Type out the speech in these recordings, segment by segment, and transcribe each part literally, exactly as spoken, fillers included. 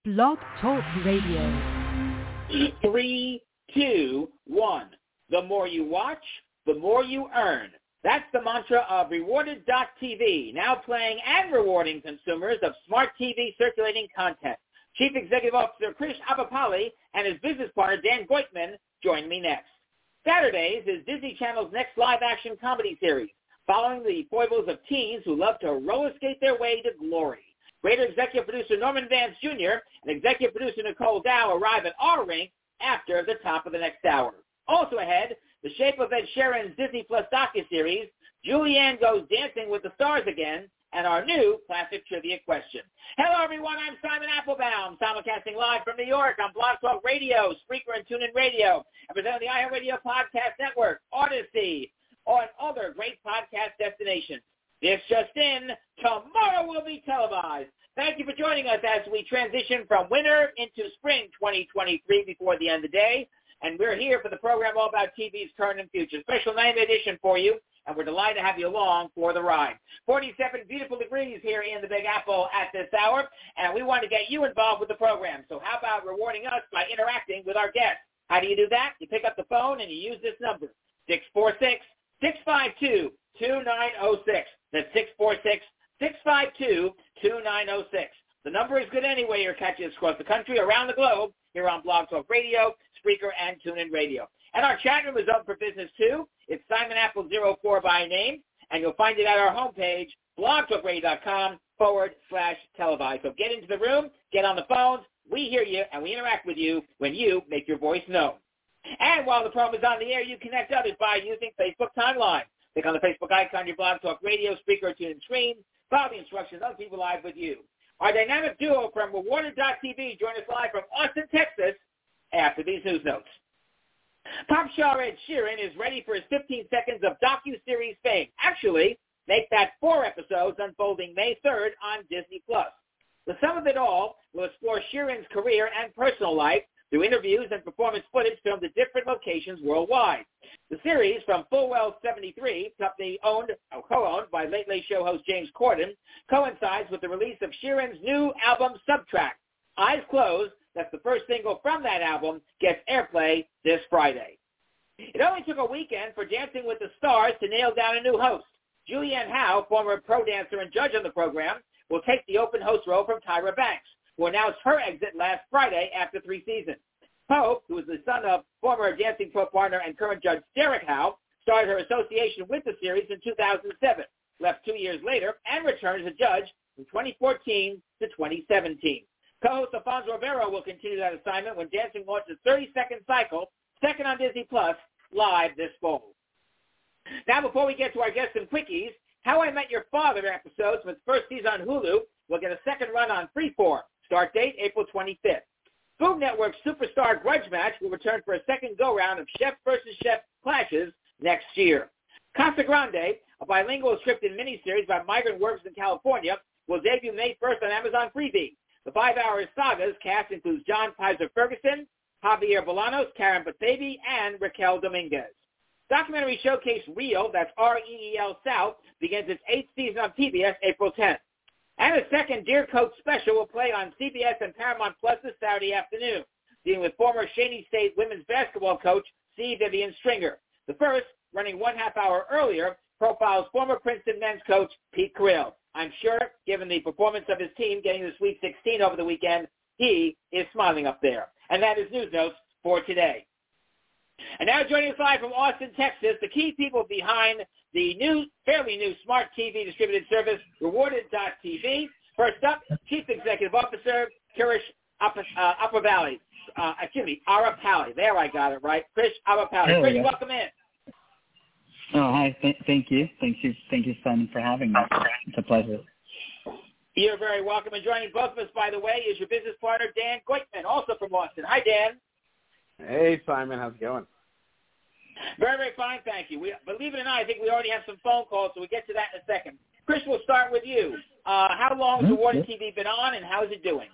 Blog Talk Radio. Three, two, one. The more you watch, the more you earn. That's the mantra of Rewarded dot T V, now playing and rewarding consumers of smart T V circulating content. Chief Executive Officer Krish Appapalli and his business partner Dan Goitman join me next. Saturdays is Disney Channel's next live-action comedy series, following the foibles of teens who love to roller skate their way to glory. Greater executive producer Norman Vance Junior and executive producer Nicole Dow arrive at our rink after the top of the next hour. Also ahead, the shape of Ed Sheeran's Disney Plus docuseries, Julianne Goes Dancing with the Stars Again, and our new classic trivia question. Hello, everyone. I'm Simon Applebaum, simulcasting live from New York on Blog Talk Radio, Spreaker, and TuneIn Radio, and presenting the iHeartRadio Podcast Network, Odyssey, or other great podcast destinations. This just in, tomorrow will be televised. Thank you for joining us as we transition from winter into spring twenty twenty-three before the end of the day. And we're here for the program all about T V's current and future. Special night edition for you, and we're delighted to have you along for the ride. forty-seven beautiful degrees here in the Big Apple at this hour, and we want to get you involved with the program. So how about rewarding us by interacting with our guests? How do you do that? You pick up the phone and you use this number, six four six, six five two, two nine zero six. That's six four six, six five two, two nine zero six. The number is good anyway. You're catching us across the country, around the globe, here on Blog Talk Radio, Spreaker, and TuneIn Radio. And our chat room is open for business, too. It's Simon Apple zero four by name, and you'll find it at our homepage, blogtalkradio.com forward slash televised. So get into the room, get on the phones. We hear you, and we interact with you when you make your voice known. And while the program is on the air, you connect others by using Facebook Timeline. Click on the Facebook icon, your Blog Talk Radio, Spreaker, TuneIn screen. Follow the instructions. Other people live with you. Our dynamic duo from Rewarded dot T V join us live from Austin, Texas, after these news notes. Pop star Ed Sheeran is ready for his fifteen seconds of docuseries fame. Actually, make that four episodes unfolding May third on Disney Plus. The sum of it all will explore Sheeran's career and personal life through interviews and performance footage filmed at different locations worldwide. The series, from Fullwell seventy-three, company owned, or co-owned by Late Late Show host James Corden, coincides with the release of Sheeran's new album, Subtract. Eyes Closed, that's the first single from that album, gets airplay this Friday. It only took a weekend for Dancing with the Stars to nail down a new host. Julianne Howe, former pro dancer and judge on the program, will take the open host role from Tyra Banks, who announced her exit last Friday after three seasons. Pope, who is the son of former Dancing Pro partner and current judge Derek Howe, started her association with the series in two thousand seven, left two years later, and returned as a judge from twenty fourteen to twenty seventeen. Co-host Alfonso Ribeiro will continue that assignment when Dancing launches thirty-second cycle, second on Disney Plus, live this fall. Now, before we get to our guests and quickies, How I Met Your Father episodes from its first season on Hulu will get a second run on Freeform. Start date April twenty-fifth. Food Network's Superstar Grudge Match will return for a second go-round of Chef versus Chef clashes next year. Casa Grande, a bilingual scripted miniseries about migrant workers in California, will debut May first on Amazon Freevee. The five-hour saga's cast includes John Pizer Ferguson, Javier Bolanos, Karen Bathabi, and Raquel Dominguez. Documentary showcase Real, that's R E E L South, begins its eighth season on P B S April tenth. And a second Deer Coach special will play on C B S and Paramount Plus this Saturday afternoon, dealing with former Shaney State women's basketball coach C. Vivian Stringer. The first, running one half hour earlier, profiles former Princeton men's coach Pete Carril. I'm sure, given the performance of his team getting the Sweet sixteen over the weekend, he is smiling up there. And that is News Notes for today. And now joining us live from Austin, Texas, the key people behind the new, fairly new smart T V distributed service, Rewarded dot T V. First up, Chief Executive Officer, Krish Appapalli. Uh, excuse me, Appapalli. There, I got it right. Krish Appapalli. Oh, Krish, yeah. welcome in. Oh, hi. Th- thank you. Thank you. Thank you, Simon, for having me. It's a pleasure. You're very welcome. And joining both of us, by the way, is your business partner, Dan Goitman, also from Austin. Hi, Dan. Hey, Simon. How's it going? Very, very fine, thank you. We, believe it or not, I think we already have some phone calls, so we'll get to that in a second. Chris, we'll start with you. Uh, how long has Rewarded T V been on, and how is it doing?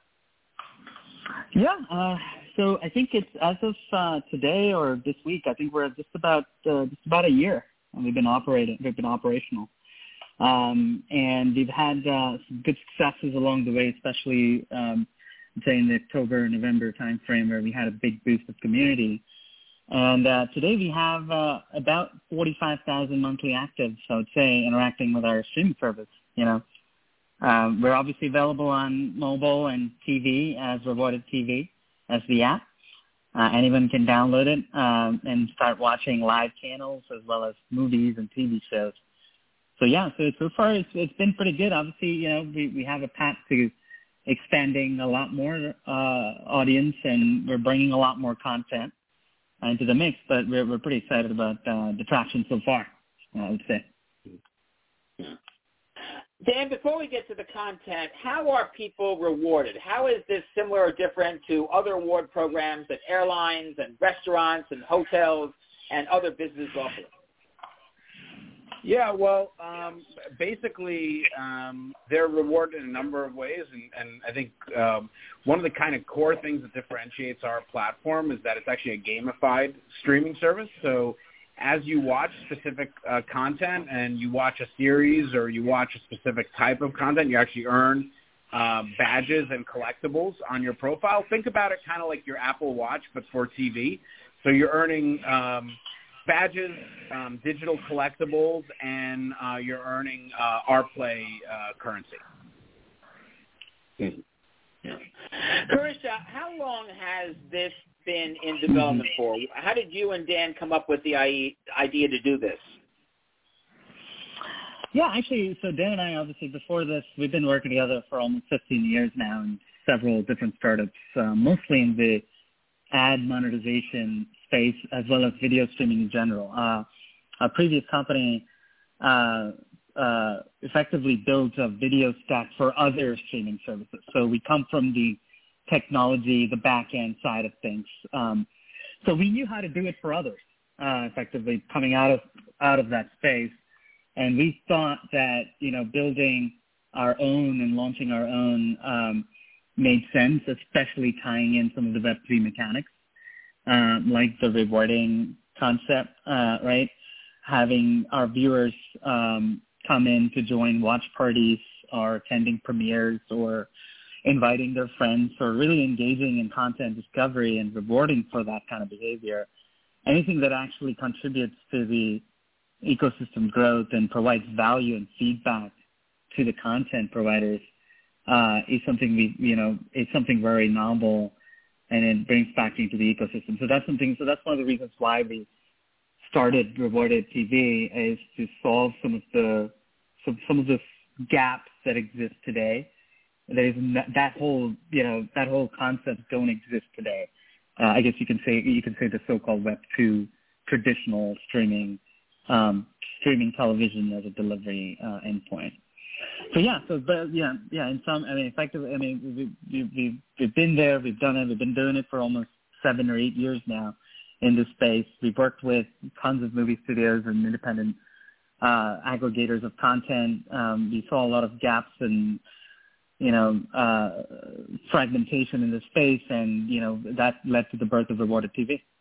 Yeah, uh, so I think it's as of uh, today or this week. I think we're just about uh, just about a year, and we've been operating. We've been operational, um, and we've had uh, some good successes along the way, especially um, say in the October, November timeframe where we had a big boost of community. And uh, today we have uh, about forty-five thousand monthly actives, I would say, interacting with our streaming service. You know, um, we're obviously available on mobile and T V as Rewarded T V, as the app. Uh, anyone can download it um, and start watching live channels as well as movies and T V shows. So yeah, so so far it's, it's been pretty good. Obviously, you know, we, we have a path to expanding a lot more uh, audience, and we're bringing a lot more content into the mix, but we're we're pretty excited about uh, the traction so far, I would say. Dan, before we get to the content, how are people rewarded? How is this similar or different to other award programs at airlines and restaurants and hotels and other business offerings? Yeah, well, um, basically, um, they're rewarded in a number of ways, and, and I think um, one of the kind of core things that differentiates our platform is that it's actually a gamified streaming service. So as you watch specific uh, content and you watch a series or you watch a specific type of content, you actually earn uh, badges and collectibles on your profile. Think about it kind of like your Apple Watch, but for T V. So you're earning um, badges, um, digital collectibles, and uh, you're earning uh, our Play uh, currency. Mm-hmm. Yeah. Karisha, how long has this been in development for? How did you and Dan come up with the idea to do this? Yeah, actually, so Dan and I, obviously, before this, we've been working together for almost fifteen years now in several different startups, uh, mostly in the ad monetization space as well as video streaming in general. Uh, our previous company uh, uh, effectively built a video stack for other streaming services. So we come from the technology, the back-end side of things. Um, so we knew how to do it for others, uh, effectively coming out of out of that space. And we thought that, you know, building our own and launching our own um, made sense, especially tying in some of the Web three mechanics, um, like the rewarding concept, uh, right? Having our viewers um, come in to join watch parties or attending premieres or inviting their friends, or really engaging in content discovery and rewarding for that kind of behavior. Anything that actually contributes to the ecosystem growth and provides value and feedback to the content providers uh, is something we, you know, it's something very novel, and it brings back into the ecosystem. So that's something. So that's one of the reasons why we started Rewarded T V, is to solve some of the some, some of the gaps that exist today. There's that whole, you know, that whole concept don't exist today. Uh, I guess you can say you can say the so-called Web two traditional streaming, um, streaming television as a delivery uh, endpoint. So yeah, so but yeah, yeah. In some, I mean, effectively, I mean, we, we, we've we've been there, we've done it, we've been doing it for almost seven or eight years now in this space. We've worked with tons of movie studios and independent uh, aggregators of content. Um, we saw a lot of gaps and, you know, uh, fragmentation in the space, and, you know, that led to the birth of Rewarded T V.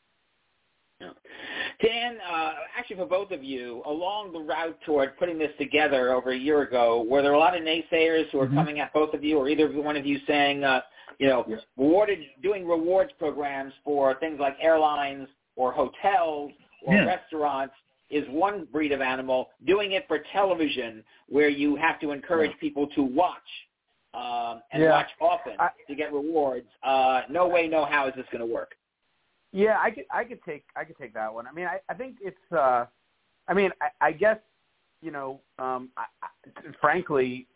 Yeah. Dan, uh, actually for both of you, along the route toward putting this together over a year ago, were there a lot of naysayers who were mm-hmm. coming at both of you, or either one of you saying, uh, you know, yes. rewarded, doing rewards programs for things like airlines or hotels or yeah. restaurants is one breed of animal, doing it for television where you have to encourage yeah. people to watch um, and yeah. watch often I, to get rewards. Uh, no way, no how is this going to work? Yeah, I could, I could take, I could take that one. I mean, I, I think it's, uh, I mean, I, I guess, you know, um, I, I, frankly,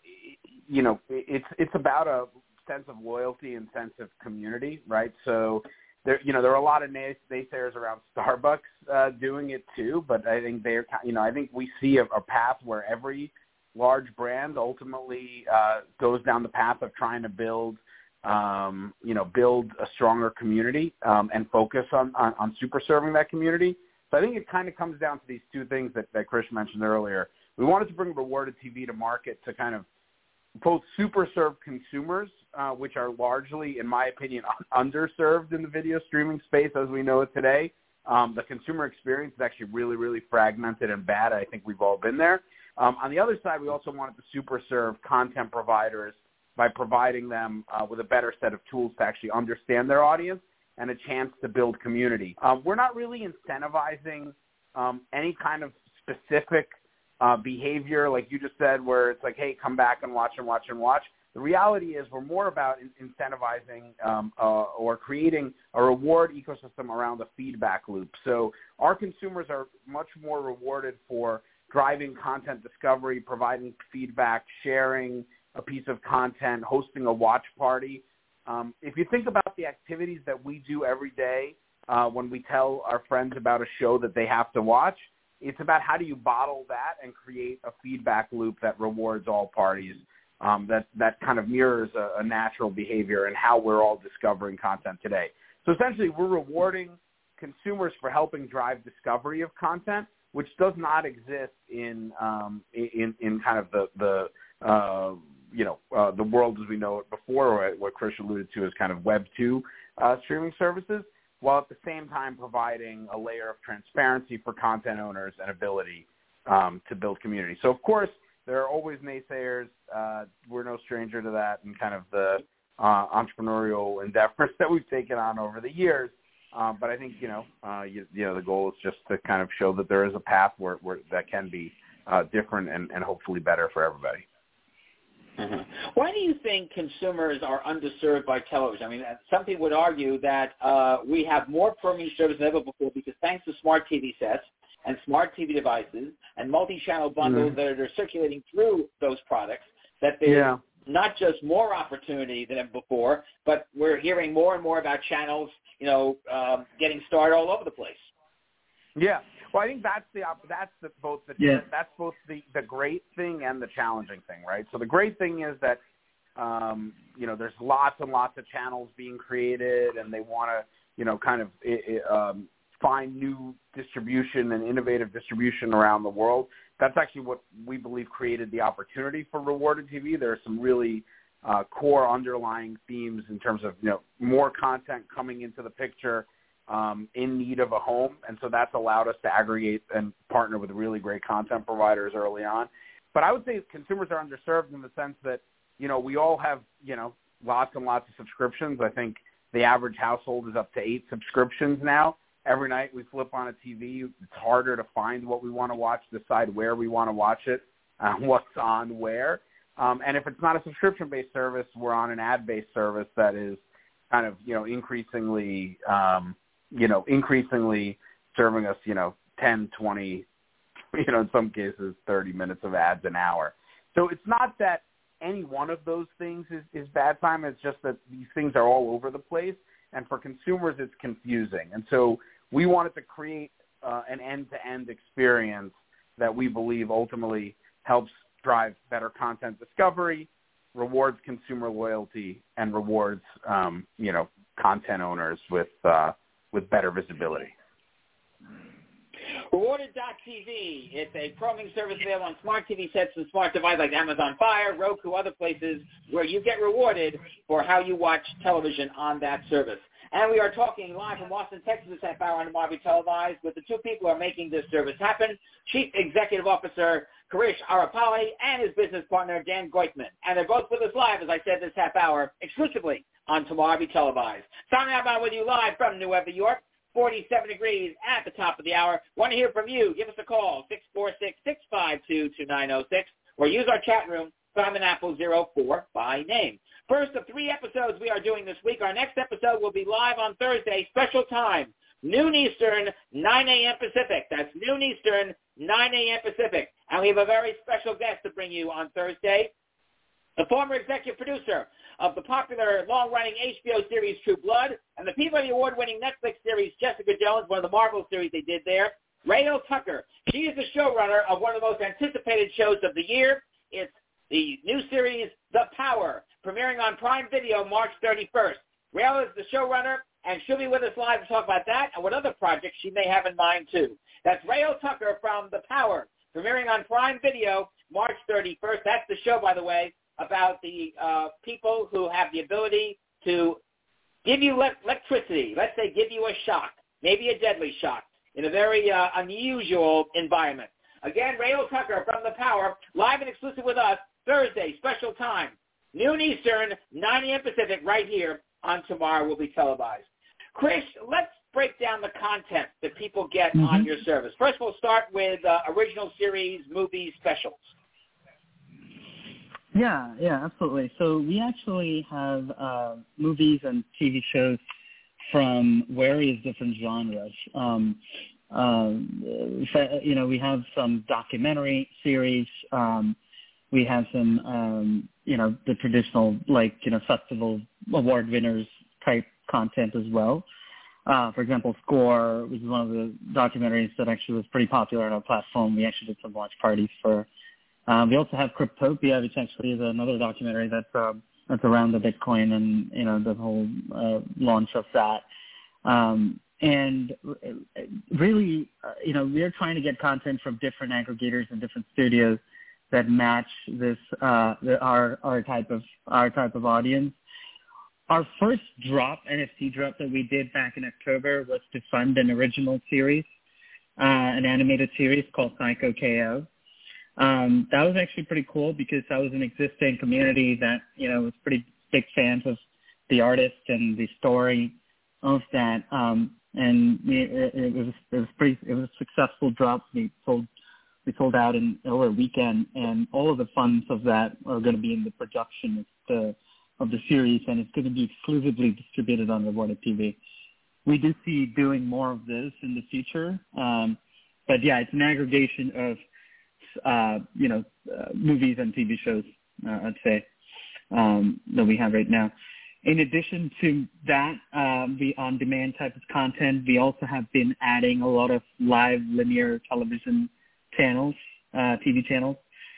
you know, it's, it's about a sense of loyalty and sense of community, right? So there, you know, there are a lot of naysayers around Starbucks uh, doing it too, but I think they're, you know, I think we see a, a path where every large brand ultimately uh, goes down the path of trying to build, um, you know, build a stronger community um, and focus on, on, on super serving that community. So I think it kind of comes down to these two things that, that Chris mentioned earlier. We wanted to bring Rewarded T V to market to kind of both super serve consumers, uh, which are largely, in my opinion, un- underserved in the video streaming space as we know it today. Um, the consumer experience is actually really, really fragmented and bad. I think we've all been there. Um, on the other side, we also wanted to super serve content providers by providing them uh, with a better set of tools to actually understand their audience and a chance to build community. Um, we're not really incentivizing um, any kind of specific uh, behavior, like you just said, where it's like, hey, come back and watch and watch and watch. The reality is we're more about incentivizing um, uh, or creating a reward ecosystem around the feedback loop. So our consumers are much more rewarded for driving content discovery, providing feedback, sharing a piece of content, hosting a watch party. Um, if you think about the activities that we do every day uh, when we tell our friends about a show that they have to watch, it's about how do you bottle that and create a feedback loop that rewards all parties. Um, that, that kind of mirrors a, a natural behavior and how we're all discovering content today. So essentially, we're rewarding consumers for helping drive discovery of content, which does not exist in um, in, in kind of the, the uh, you know, uh, the world as we know it before, or what Chris alluded to as kind of Web two uh, streaming services, while at the same time providing a layer of transparency for content owners and ability um, to build community. So, of course, there are always naysayers. Uh, we're no stranger to that and kind of the uh, entrepreneurial endeavors that we've taken on over the years. Um, but I think, you know, uh, you, you know, the goal is just to kind of show that there is a path where, where that can be uh, different and, and hopefully better for everybody. Mm-hmm. Why do you think consumers are underserved by television? I mean, some people would argue that uh, we have more premium service than ever before because thanks to smart T V sets and smart T V devices and multi-channel bundles mm. that are circulating through those products, that there's yeah. not just more opportunity than ever before, but we're hearing more and more about channels, you know, um, getting started all over the place. Yeah. Well, I think that's the that's the, both the yeah. that's both the, the great thing and the challenging thing, right? So the great thing is that um, you know, there's lots and lots of channels being created, and they want to, you know, kind of it, um, find new distribution and innovative distribution around the world. That's actually what we believe created the opportunity for Rewarded T V. There are some really uh, core underlying themes in terms of, you know, more content coming into the picture um, in need of a home. And so that's allowed us to aggregate and partner with really great content providers early on. But I would say consumers are underserved in the sense that, you know, we all have, you know, lots and lots of subscriptions. I think the average household is up to eight subscriptions now. Every night we flip on a T V. It's harder to find what we want to watch, decide where we want to watch it, uh, what's on where. Um, and if it's not a subscription-based service, we're on an ad-based service that is kind of, you know, increasingly, um, you know, increasingly serving us, you know, ten, twenty, you know, in some cases thirty minutes of ads an hour. So it's not that any one of those things is, is bad time. It's just that these things are all over the place. And for consumers, it's confusing. And so we wanted to create uh, an end-to-end experience that we believe ultimately helps drive better content discovery, rewards consumer loyalty, and rewards, um, you know, content owners with uh, with better visibility. Rewarded dot T V. It's a roaming service available on smart T V sets and smart devices like Amazon Fire, Roku, other places where you get rewarded for how you watch television on that service. And we are talking live from Austin, Texas, this half hour on the Marby Televised with the two people who are making this service happen, Chief Executive Officer Karish Arapali and his business partner Dan Goitman. And they're both with us live, as I said, this half hour, exclusively on Marby Televised. Signing out with you live from New York. forty-seven degrees at the top of the hour. Want to hear from you? Give us a call, six four six, six five two, two nine zero six, or use our chat room, Simon Apple zero four by name. First of three episodes we are doing this week. Our next episode will be live on Thursday, special time, noon Eastern, nine a.m. Pacific. That's noon Eastern, nine a.m. Pacific. And we have a very special guest to bring you on Thursday, the former executive producer of the popular long-running H B O series True Blood and the Peabody Award-winning Netflix series Jessica Jones, one of the Marvel series they did there, Raelle Tucker. She is the showrunner of one of the most anticipated shows of the year. It's the new series The Power, premiering on Prime Video March thirty-first. Raelle is the showrunner, and she'll be with us live to talk about that and what other projects she may have in mind, too. That's Raelle Tucker from The Power, premiering on Prime Video March thirty-first. That's the show, by the way, about the uh, people who have the ability to give you le- electricity, let's say give you a shock, maybe a deadly shock, in a very uh, unusual environment. Again, Raelle Tucker from The Power, live and exclusive with us, Thursday, special time, noon Eastern, nine a.m. Pacific, right here on Tomorrow will be televised. Chris, let's break down the content that people get mm-hmm. on your service. First, we'll start with uh, original series, movies, specials. Yeah, yeah, absolutely. So we actually have uh, movies and T V shows from various different genres. Um, um, you know, we have some documentary series. Um, we have some, um, you know, the traditional, like, you know, festival award winners type content as well. Uh, for example, Score, which is one of the documentaries that actually was pretty popular on our platform. We actually did some watch parties for. Um, we also have Cryptopia, which actually is another documentary that's uh, that's around the Bitcoin and, you know, the whole uh, launch of that. Um, and really, uh, you know, we're trying to get content from different aggregators and different studios that match this uh, the, our our type of our type of audience. Our first drop, N F T drop that we did back in October was to fund an original series, uh, an animated series called Psycho K O. Um, that was actually pretty cool because that was an existing community that, you know, was pretty big fans of the artist and the story of that. Um, and it, it was it was pretty it was a successful drop. We sold we sold out in over a weekend, and all of the funds of that are going to be in the production of the of the series, and it's going to be exclusively distributed on Rewarded T V. We do see doing more of this in the future, um, but yeah, it's an aggregation of uh, you know uh, movies and T V shows, uh, I'd say, um, that we have right now. In addition to that, uh, the on-demand type of content, we also have been adding a lot of live linear television channels, uh, T V channels.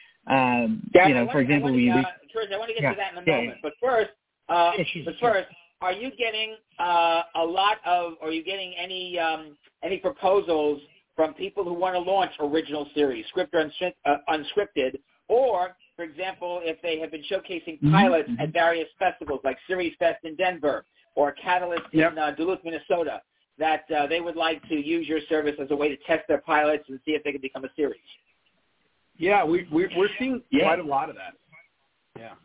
Um, yeah, you know, want, for example, I we. Uh, George, I want to get yeah, to that in a yeah, moment. yeah. But first, uh, yeah, sure, but sure. first, are you getting uh, a lot of? Are you getting any um, any proposals from people who want to launch original series, scripted or unscripted, uh, unscripted, or, for example, if they have been showcasing pilots mm-hmm. at various festivals like Series Fest in Denver or Catalyst yep. in uh, Duluth, Minnesota, that uh, they would like to use your service as a way to test their pilots and see if they can become a series? Yeah, we, we, we're seeing yeah. quite a lot of that. Yeah.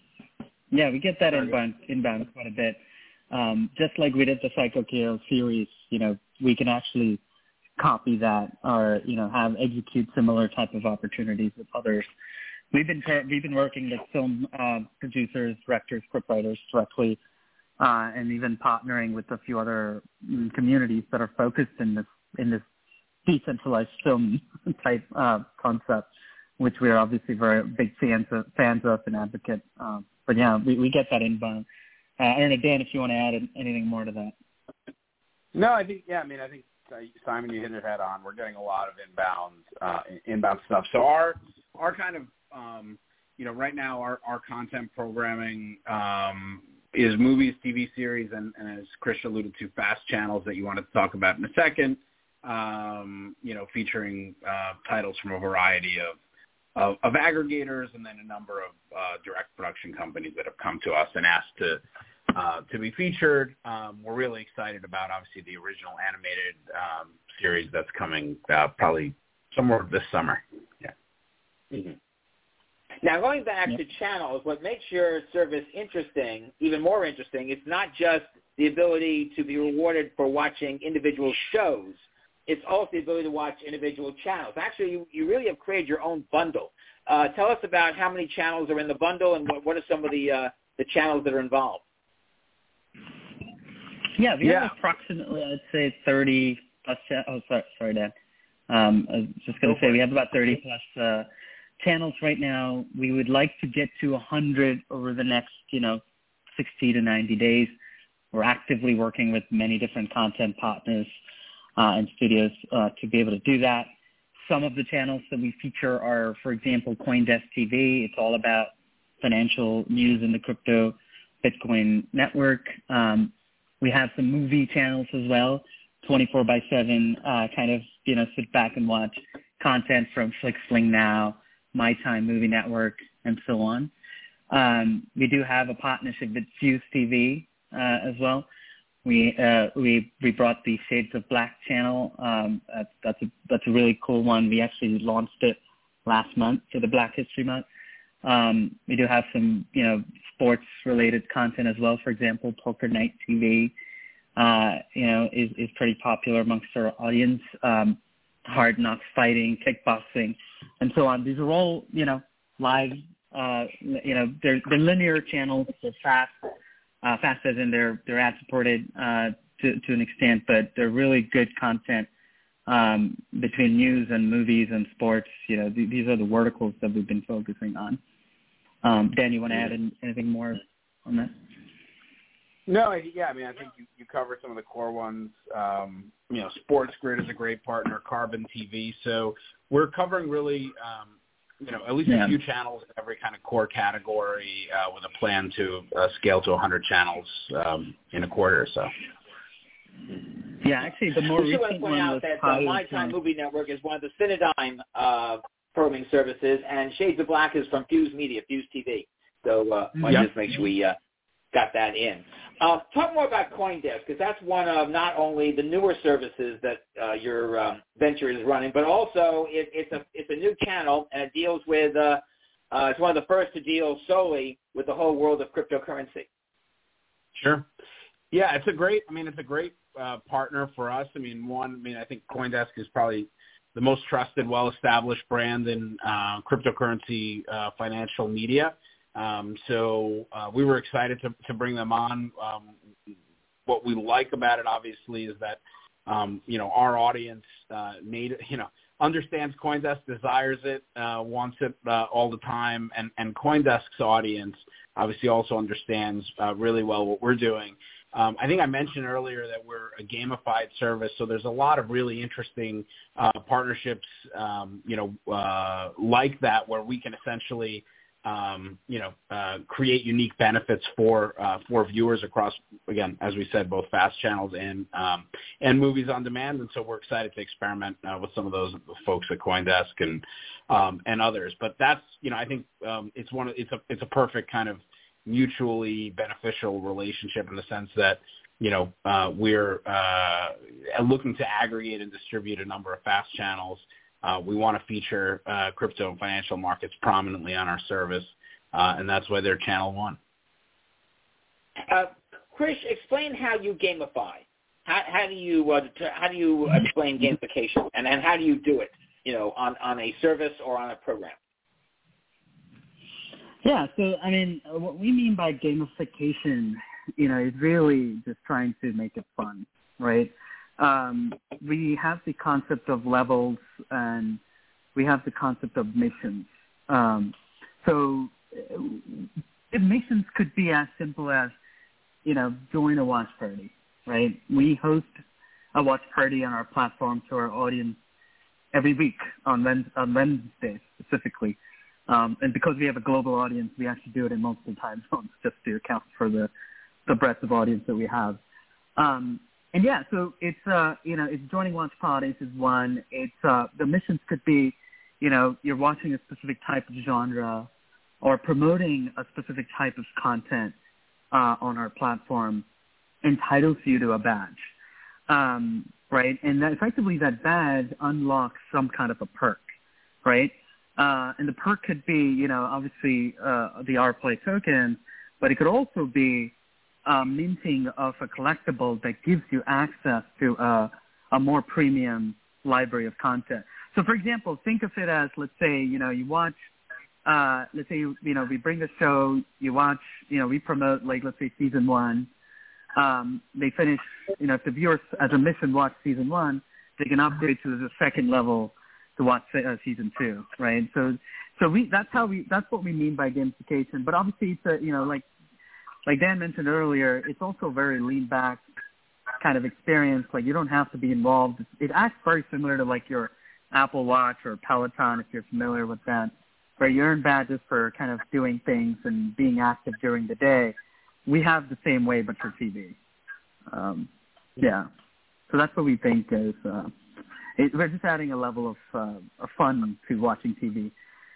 Yeah, we get that Very inbound, inbound quite a bit. Um, just like we did the Psycho K O series, you know, we can actually copy that or, you know, have execute similar type of opportunities with others. We've been we've been working with film uh, producers, directors, scriptwriters directly, uh, and even partnering with a few other mm, communities that are focused in this in this decentralized film type uh, concept, which we're obviously very big fans of, fans of and advocates. Um, but yeah, we, we get that inbound. Uh, Aaron, Dan, if you want to add anything more to that. No, I think yeah. I mean, I think uh, Simon, you hit it head on. We're getting a lot of inbound uh, inbound stuff. So our our kind of um, you know right now our, our content programming um, is movies, T V series, and, and as Chris alluded to, fast channels that you wanted to talk about in a second. Um, you know, featuring uh, titles from a variety of, of of aggregators, and then a number of uh, direct production companies that have come to us and asked to uh, to be featured. Um, we're really excited about, obviously, the original animated um, series that's coming uh, probably somewhere this summer. Yeah. Mm-hmm. Now, going back yep. to channels, what makes your service interesting, even more interesting, it's not just the ability to be rewarded for watching individual shows. It's also the ability to watch individual channels. Actually, you, you really have created your own bundle. Uh, tell us about how many channels are in the bundle and what, what are some of the uh, the channels that are involved. Yeah, we yeah. have approximately, I'd say, thirty plus. Cha- oh, sorry, sorry, Dan. Um, I was just going to say we have about thirty plus uh, channels right now. We would like to get to one hundred over the next, you know, sixty to ninety days. We're actively working with many different content partners Uh, and studios uh, to be able to do that. Some of the channels that we feature are, for example, CoinDesk T V. It's all about financial news in the crypto Bitcoin network. Um, we have some movie channels as well, twenty-four by seven, uh, kind of, you know, sit back and watch content from FlixSling Now, My Time Movie Network, and so on. Um, we do have a partnership with Fuse T V uh, as well. We uh, we we brought the Shades of Black channel. Um, that's that's a that's a really cool one. We actually launched it last month for the Black History Month. Um, we do have some, you know, sports-related content as well. For example, Poker Night T V, uh, you know, is, is pretty popular amongst our audience. Um, Hard Knocks Fighting, Kickboxing, and so on. These are all, you know, live, uh, you know, they're, they're linear channels. They're fast, uh, fast as in they're, they're ad-supported uh, to, to an extent, but they're really good content um, between news and movies and sports. You know, th- these are the verticals that we've been focusing on. Um, Dan, you want to add in, anything more on that? No, I, yeah, I mean, I think you, you covered some of the core ones. Um, you know, Sports Grid is a great partner, Carbon T V. So we're covering really, um, you know, at least yeah. a few channels in every kind of core category uh, with a plan to uh, scale to one hundred channels um, in a quarter or so. Yeah, actually, the more we should recent point one out was that uh, My Time Movie Network is one of the Cinedigm uh, programming services, and Shades of Black is from Fuse Media, Fuse T V. So uh, I yep. just make sure we uh, got that in. Uh, talk more about CoinDesk, because that's one of not only the newer services that uh, your um, venture is running, but also it, it's a it's a new channel, and it deals with uh, uh, it's one of the first to deal solely with the whole world of cryptocurrency. Sure. Yeah, it's a great. I mean, it's a great uh, partner for us. I mean, one. I mean, I think CoinDesk is probably the most trusted, well-established brand in uh, cryptocurrency uh, financial media. Um, so uh, we were excited to, to bring them on. Um, what we like about it, obviously, is that um, you know our audience uh, made you know understands CoinDesk, desires it, uh, wants it uh, all the time, and, and CoinDesk's audience obviously also understands uh, really well what we're doing. Um, I think I mentioned earlier that we're a gamified service, so there's a lot of really interesting uh, partnerships, um, you know, uh, like that, where we can essentially Um, you know, uh, create unique benefits for uh, for viewers across, again, as we said, both fast channels and um, and movies on demand. And so we're excited to experiment uh, with some of those folks at CoinDesk and um, and others. But that's, you know, I think um, it's one of, it's a it's a perfect kind of mutually beneficial relationship in the sense that, you know, uh, we're uh, looking to aggregate and distribute a number of fast channels. Uh, we want to feature uh, crypto and financial markets prominently on our service, uh, and that's why they're channel one. Uh, Krish, explain how you gamify. How, how do you uh, how do you explain gamification, and, and how do you do it? You know, on, on a service or on a program. Yeah, so I mean, what we mean by gamification, you know, is really just trying to make it fun, right? Um, we have the concept of levels, and we have the concept of missions. Um, so uh, missions could be as simple as, you know, join a watch party, right? We host a watch party on our platform to our audience every week on, Wednesday, on Wednesdays specifically. Um, and because we have a global audience, we actually do it in multiple time zones just to account for the, the breadth of audience that we have. Um, And yeah, so it's, uh, you know, it's joining watch parties is one. It's, uh, the missions could be, you know, you're watching a specific type of genre or promoting a specific type of content uh, on our platform entitles you to a badge, um, right? And that effectively that badge unlocks some kind of a perk, right? Uh, and the perk could be, you know, obviously uh, the R Play token, but it could also be Uh, minting of a collectible that gives you access to a, a more premium library of content. So, for example, think of it as, let's say, you know, you watch, uh, let's say, you, you know, we bring the show, you watch, you know, we promote, like, let's say, season one. Um, they finish, you know, if the viewers as a mission watch season one, they can upgrade to the second level to watch uh, season two, right? So, so we that's how we that's what we mean by gamification. But obviously, it's a, you know, like. Like Dan mentioned earlier, it's also a very lean-back kind of experience. Like, you don't have to be involved. It acts very similar to, like, your Apple Watch or Peloton, if you're familiar with that, where you earn badges for kind of doing things and being active during the day. We have the same way, but for T V. Um, yeah. So that's what we think is uh, it, we're just adding a level of, uh, of fun to watching T V.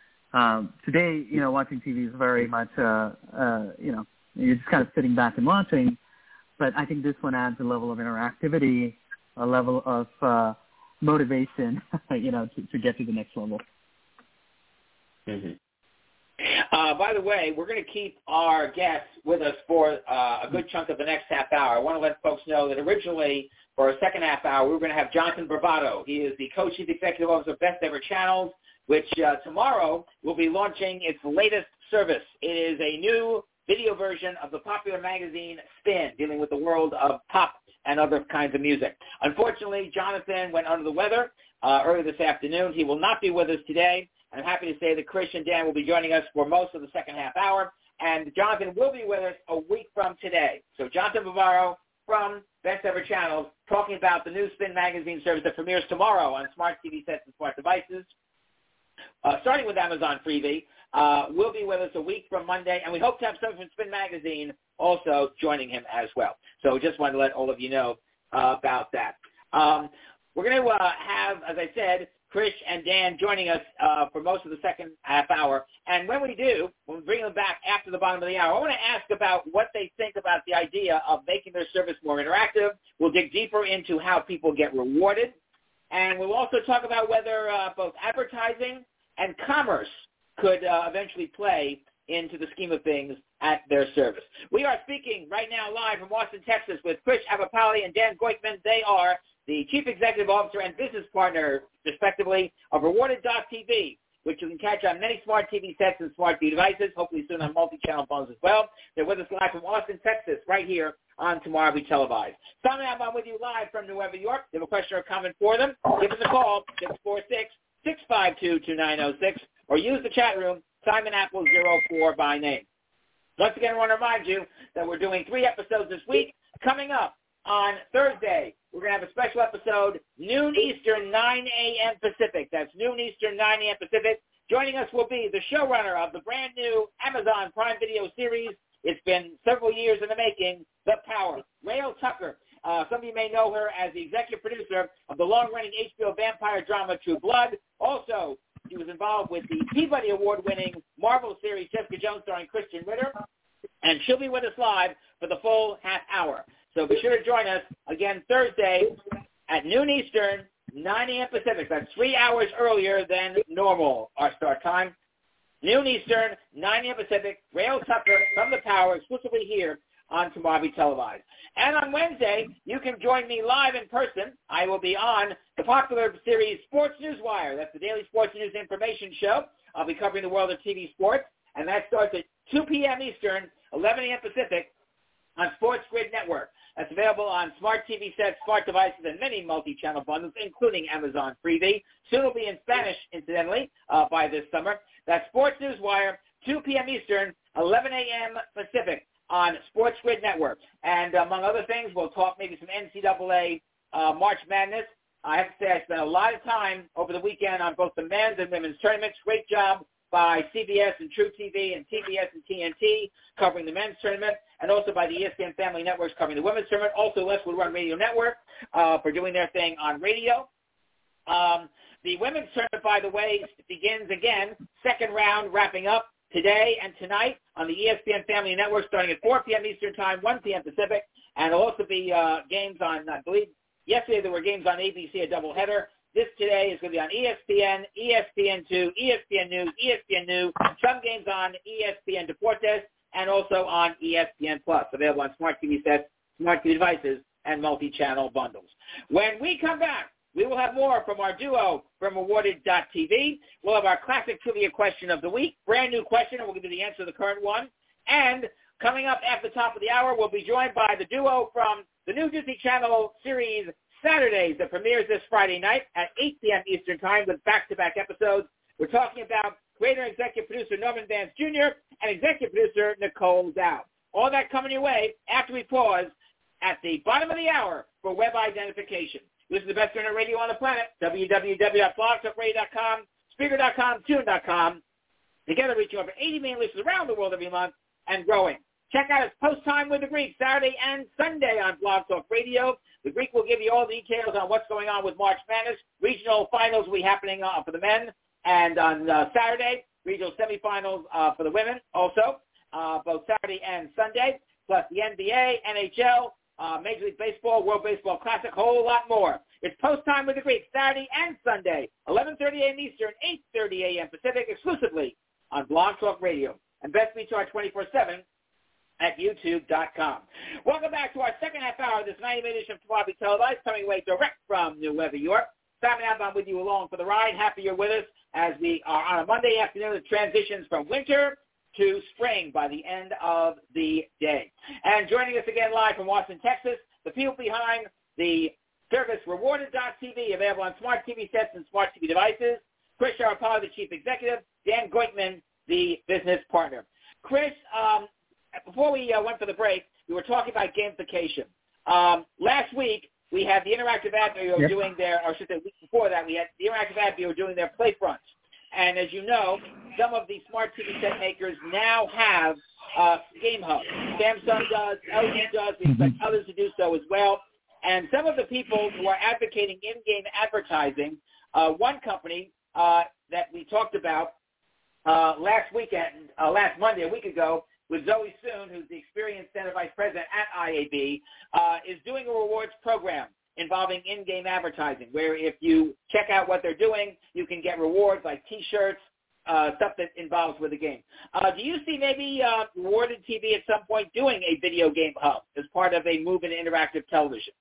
Um, today, you know, watching T V is very much, uh, uh, you know, you're just kind of sitting back and watching, but I think this one adds a level of interactivity, a level of uh, motivation, you know, to, to get to the next level. Mm-hmm. Uh, by the way, we're going to keep our guests with us for uh, a good chunk of the next half hour. I want to let folks know that originally for our second half hour, we were going to have Jonathan Bravado. He is the co-chief executive officer of Best Ever Channels, which uh, tomorrow will be launching its latest service. It is a new video version of the popular magazine Spin, dealing with the world of pop and other kinds of music. Unfortunately, Jonathan went under the weather uh, earlier this afternoon. He will not be with us today. I'm happy to say that Chris and Dan will be joining us for most of the second half hour, and Jonathan will be with us a week from today. So Jonathan Bavaro from Best Ever Channels talking about the new Spin magazine service that premieres tomorrow on smart T V sets and smart devices, uh, starting with Amazon Freevee. Uh, will be with us a week from Monday, and we hope to have someone from Spin Magazine also joining him as well. So just wanted to let all of you know uh, about that. Um, we're going to uh, have, as I said, Chris and Dan joining us uh, for most of the second half hour. And when we do, when we bring them back after the bottom of the hour, I want to ask about what they think about the idea of making their service more interactive. We'll dig deeper into how people get rewarded. And we'll also talk about whether uh, both advertising and commerce could uh, eventually play into the scheme of things at their service. We are speaking right now live from Austin, Texas with Chris Avapalli and Dan Goikman. They are the Chief Executive Officer and Business Partner, respectively, of Rewarded dot T V, which you can catch on many smart T V sets and smart T V devices, hopefully soon on multi-channel phones as well. They're with us live from Austin, Texas, right here on Tomorrow We Televised. Simon, I'm with you live from New York. If you have a question or comment for them, give us a call, six four six, six five two, two nine zero six, or use the chat room, Simon Apple zero four by name. Once again, I want to remind you that we're doing three episodes this week. Coming up on Thursday, we're going to have a special episode, noon Eastern, nine a.m. Pacific. That's noon Eastern, nine a.m. Pacific. Joining us will be the showrunner of the brand new Amazon Prime Video series. It's been several years in the making, The Power. Raelle Tucker. Uh, some of you may know her as the executive producer of the long-running H B O vampire drama True Blood. Also, she was involved with the Peabody Award-winning Marvel series Jessica Jones starring Christian Ritter. And she'll be with us live for the full half hour. So be sure to join us again Thursday at noon Eastern, nine a.m. Pacific. That's three hours earlier than normal, our start time. Noon Eastern, nine a.m. Pacific. Raelle Tucker from The Power, exclusively here on Tomorrow We Televised. And on Wednesday, you can join me live in person. I will be on the popular series Sports Newswire. That's the daily sports news information show. I'll be covering the world of T V sports, and that starts at two p.m. Eastern, eleven a.m. Pacific on Sports Grid Network. That's available on smart T V sets, smart devices, and many multi-channel bundles, including Amazon Freevee. Soon will be in Spanish, incidentally, uh, by this summer. That's Sports Newswire, two p.m. Eastern, eleven a.m. Pacific on Sports Grid Network. And among other things, we'll talk maybe some N C double A uh, March Madness. I have to say I spent a lot of time over the weekend on both the men's and women's tournaments. Great job by C B S and True T V and T B S and T N T covering the men's tournament, and also by the E S P N Family Networks covering the women's tournament. Also, Westwood Run Radio Network uh, for doing their thing on radio. Um, the women's tournament, by the way, begins again, second round wrapping up today and tonight on the E S P N Family Network starting at four p.m. Eastern Time, one p.m. Pacific, and there'll also be uh, games on, I believe, yesterday there were games on A B C, a doubleheader. This today is going to be on E S P N, E S P N two, E S P N News, E S P N News, some games on E S P N Deportes, and also on E S P N Plus, available on smart T V sets, smart T V devices, and multi-channel bundles. When we come back, we will have more from our duo from Rewarded dot T V. We'll have our classic trivia question of the week, brand new question, and we'll give you the answer to the current one. And coming up at the top of the hour, we'll be joined by the duo from the new Disney Channel series Saturdays that premieres this Friday night at eight p.m. Eastern Time with back-to-back episodes. We're talking about creator and executive producer Norman Vance Junior and executive producer Nicole Zhao. All that coming your way after we pause at the bottom of the hour for web identification. This is the best internet radio on the planet, w w w dot blog talk radio dot com, speaker dot com, tune dot com. Together reaching over eighty million listeners around the world every month and growing. Check out its Post Time with the Greek Saturday and Sunday on Blog Talk Radio. The Greek will give you all the details on what's going on with March Madness. Regional finals will be happening uh, for the men, and on uh, Saturday, regional semifinals uh, for the women also, uh, both Saturday and Sunday, plus the N B A, N H L, uh, Major League Baseball, World Baseball Classic, a whole lot more. It's Post Time with the Greek Saturday and Sunday, eleven thirty a.m. Eastern, eight thirty a.m. Pacific, exclusively on Blog Talk Radio, and Best Beats are twenty-four seven at YouTube dot com. Welcome back to our second half hour of this ninety-minute edition of Twabi Televised, coming away direct from New Weather, York. Simon Abban with you along for the ride. Happy you're with us as we are on a Monday afternoon that transitions from winter to spring by the end of the day. And joining us again live from Austin, Texas, the people behind the service Rewarded dot T V, available on smart T V sets and smart T V devices. Chris Sharapala, the chief executive. Dan Goitman, the business partner. Chris, um, before we uh, went for the break, we were talking about gamification. Um, last week, we had the Interactive Ad Bureau yep. doing their, or I should say, week before that, we had the Interactive Ad Bureau doing their play fronts. And as you know, some of the smart T V set makers now have uh, Game Hub. Samsung does, L G does, we expect mm-hmm. others to do so as well. And some of the people who are advocating in-game advertising, uh, one company uh, that we talked about uh, last weekend, uh, last Monday, a week ago, with Zoe Soon, who's the Experience Center Vice President at I A B, uh, is doing a rewards program involving in-game advertising, where if you check out what they're doing, you can get rewards like T-shirts, uh, stuff that involves with the game. Uh, do you see maybe uh, Rewarded T V at some point doing a video game hub as part of a move in interactive television?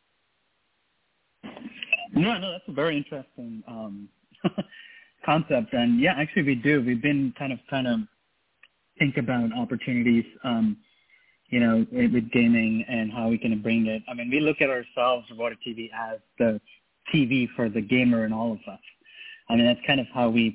No, no, that's a very interesting um, concept. And, yeah, actually we do. We've been kind of trying to think about opportunities, um, you know, with gaming and how we can bring it. I mean, we look at ourselves, Rewarded T V, as the T V for the gamer and all of us. I mean, that's kind of how we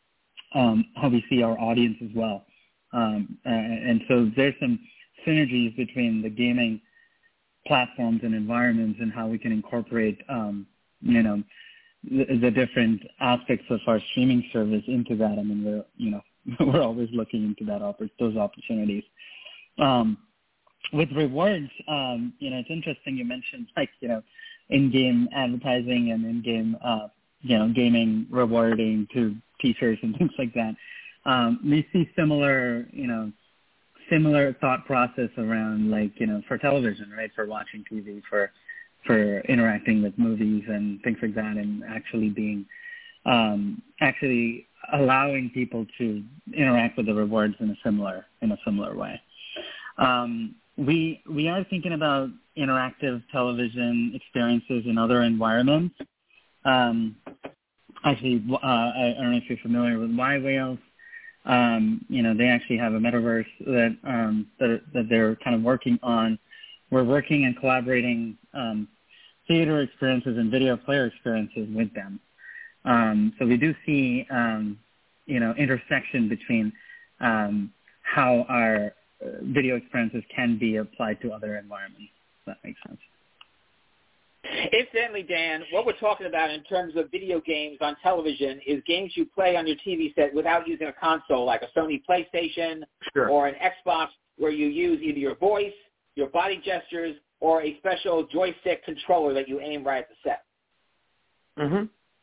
um, how we see our audience as well. Um, and so there's some synergies between the gaming platforms and environments and how we can incorporate, um, you know, the, the different aspects of our streaming service into that. I mean, we're, you know, we're always looking into that oppor- those opportunities. Um, with rewards, um, you know, it's interesting you mentioned, like, you know, in-game advertising and in-game, uh, you know, gaming rewarding to T-shirts and things like that. Um, we see similar, you know, similar thought process around, like, you know, for television, right, for watching T V, for for interacting with movies and things like that, and actually being, um, actually allowing people to interact with the rewards in a similar in a similar way. Um, we we are thinking about interactive television experiences in other environments. Um, actually, uh, I, I don't know if you're familiar with Y Whales. Um, you know, they actually have a metaverse that, um, that that they're kind of working on. We're working and collaborating um, theater experiences and video player experiences with them. Um, so we do see, um, you know, intersection between um, how our video experiences can be applied to other environments. If that makes sense. Incidentally, Dan, what we're talking about in terms of video games on television is games you play on your T V set without using a console, like a Sony PlayStation sure. or an Xbox, where you use either your voice, your body gestures, or a special joystick controller that you aim right at the set. Mm-hmm.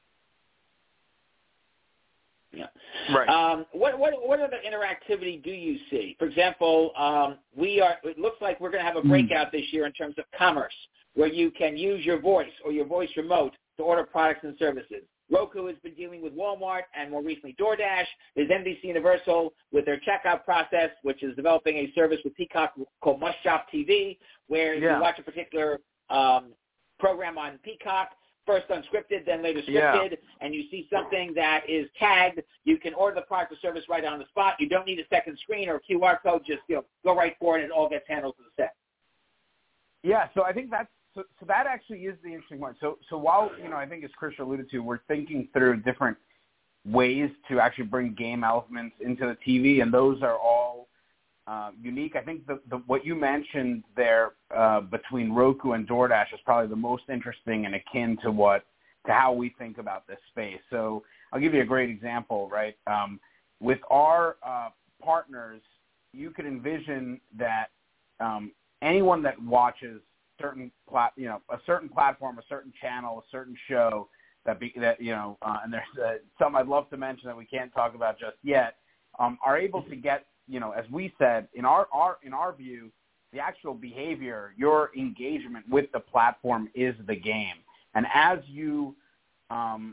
Yeah. Right. Um, what what what other interactivity do you see? For example, um, we are. It looks like we're going to have a breakout this year in terms of commerce, where you can use your voice or your voice remote to order products and services. Roku has been dealing with Walmart and more recently DoorDash. There's N B C Universal with their checkout process, which is developing a service with Peacock called Must Shop T V, where if yeah. you watch a particular um, program on Peacock, first unscripted, then later scripted, yeah. and you see something that is tagged, you can order the product or service right on the spot. You don't need a second screen or a Q R code. Just, you know, go right for it, and it all gets handled to the set. Yeah, so I think that's so, so that actually is the interesting one. So so while, you know, I think as Chris alluded to, we're thinking through different ways to actually bring game elements into the T V, and those are all uh, unique. I think the, the what you mentioned there uh, between Roku and DoorDash is probably the most interesting and akin to what to how we think about this space. So I'll give you a great example, right? Um, with our uh, partners, you could envision that um, anyone that watches certain plat, you know, a certain platform, a certain channel, a certain show that be, that you know, uh, and there's uh, some I'd love to mention that we can't talk about just yet, um, are able to get, you know, as we said, in our, our in our view, the actual behavior, your engagement with the platform is the game, and as you um,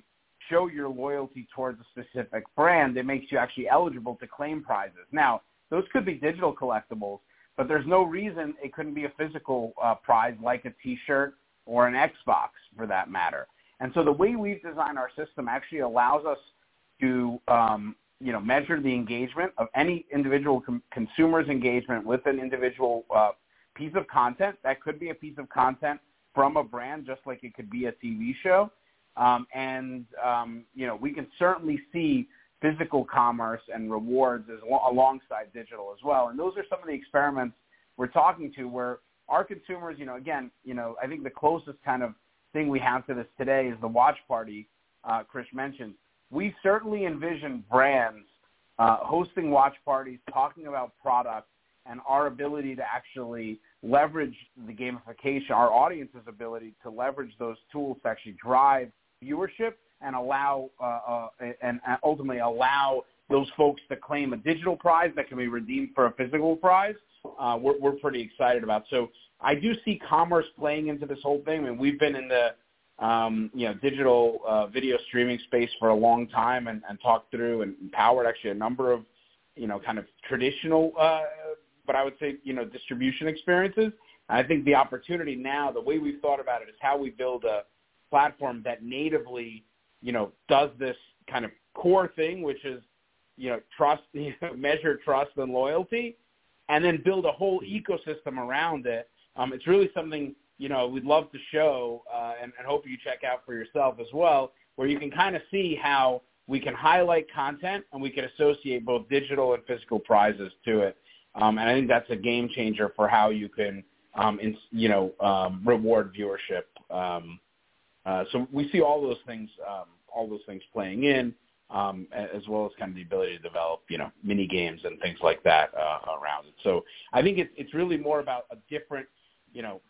show your loyalty towards a specific brand, it makes you actually eligible to claim prizes. Now, those could be digital collectibles, but there's no reason it couldn't be a physical uh, prize like a T-shirt or an Xbox for that matter. And so the way we've designed our system actually allows us to, um, you know, measure the engagement of any individual com- consumer's engagement with an individual uh, piece of content. That could be a piece of content from a brand, just like it could be a T V show. Um, and, um, you know, we can certainly see physical commerce and rewards as lo- alongside digital as well. And those are some of the experiments we're talking to where our consumers, you know, again, you know, I think the closest kind of thing we have to this today is the watch party uh, Chris mentioned. We certainly envision brands uh, hosting watch parties, talking about products, and our ability to actually leverage the gamification, our audience's ability to leverage those tools to actually drive viewership and allow uh, uh, and ultimately allow those folks to claim a digital prize that can be redeemed for a physical prize. Uh, we're, we're pretty excited about. So I do see commerce playing into this whole thing. I mean, we've been in the um, you know digital uh, video streaming space for a long time and, and talked through and powered actually a number of you know kind of traditional, uh, but I would say you know distribution experiences. And I think the opportunity now, the way we've thought about it, is how we build a platform that natively you know does this kind of core thing, which is you know trust, you know, measure trust and loyalty, and then build a whole ecosystem around it. Um, it's really something, you know, we'd love to show uh, and, and hope you check out for yourself as well, where you can kind of see how we can highlight content and we can associate both digital and physical prizes to it. Um, and I think that's a game changer for how you can, um, in, you know, um, reward viewership. Um, uh, so we see all those things, um, all those things playing in. Um, as well as kind of the ability to develop, you know, mini games and things like that uh, around it. So I think it's it's really more about a different, you know,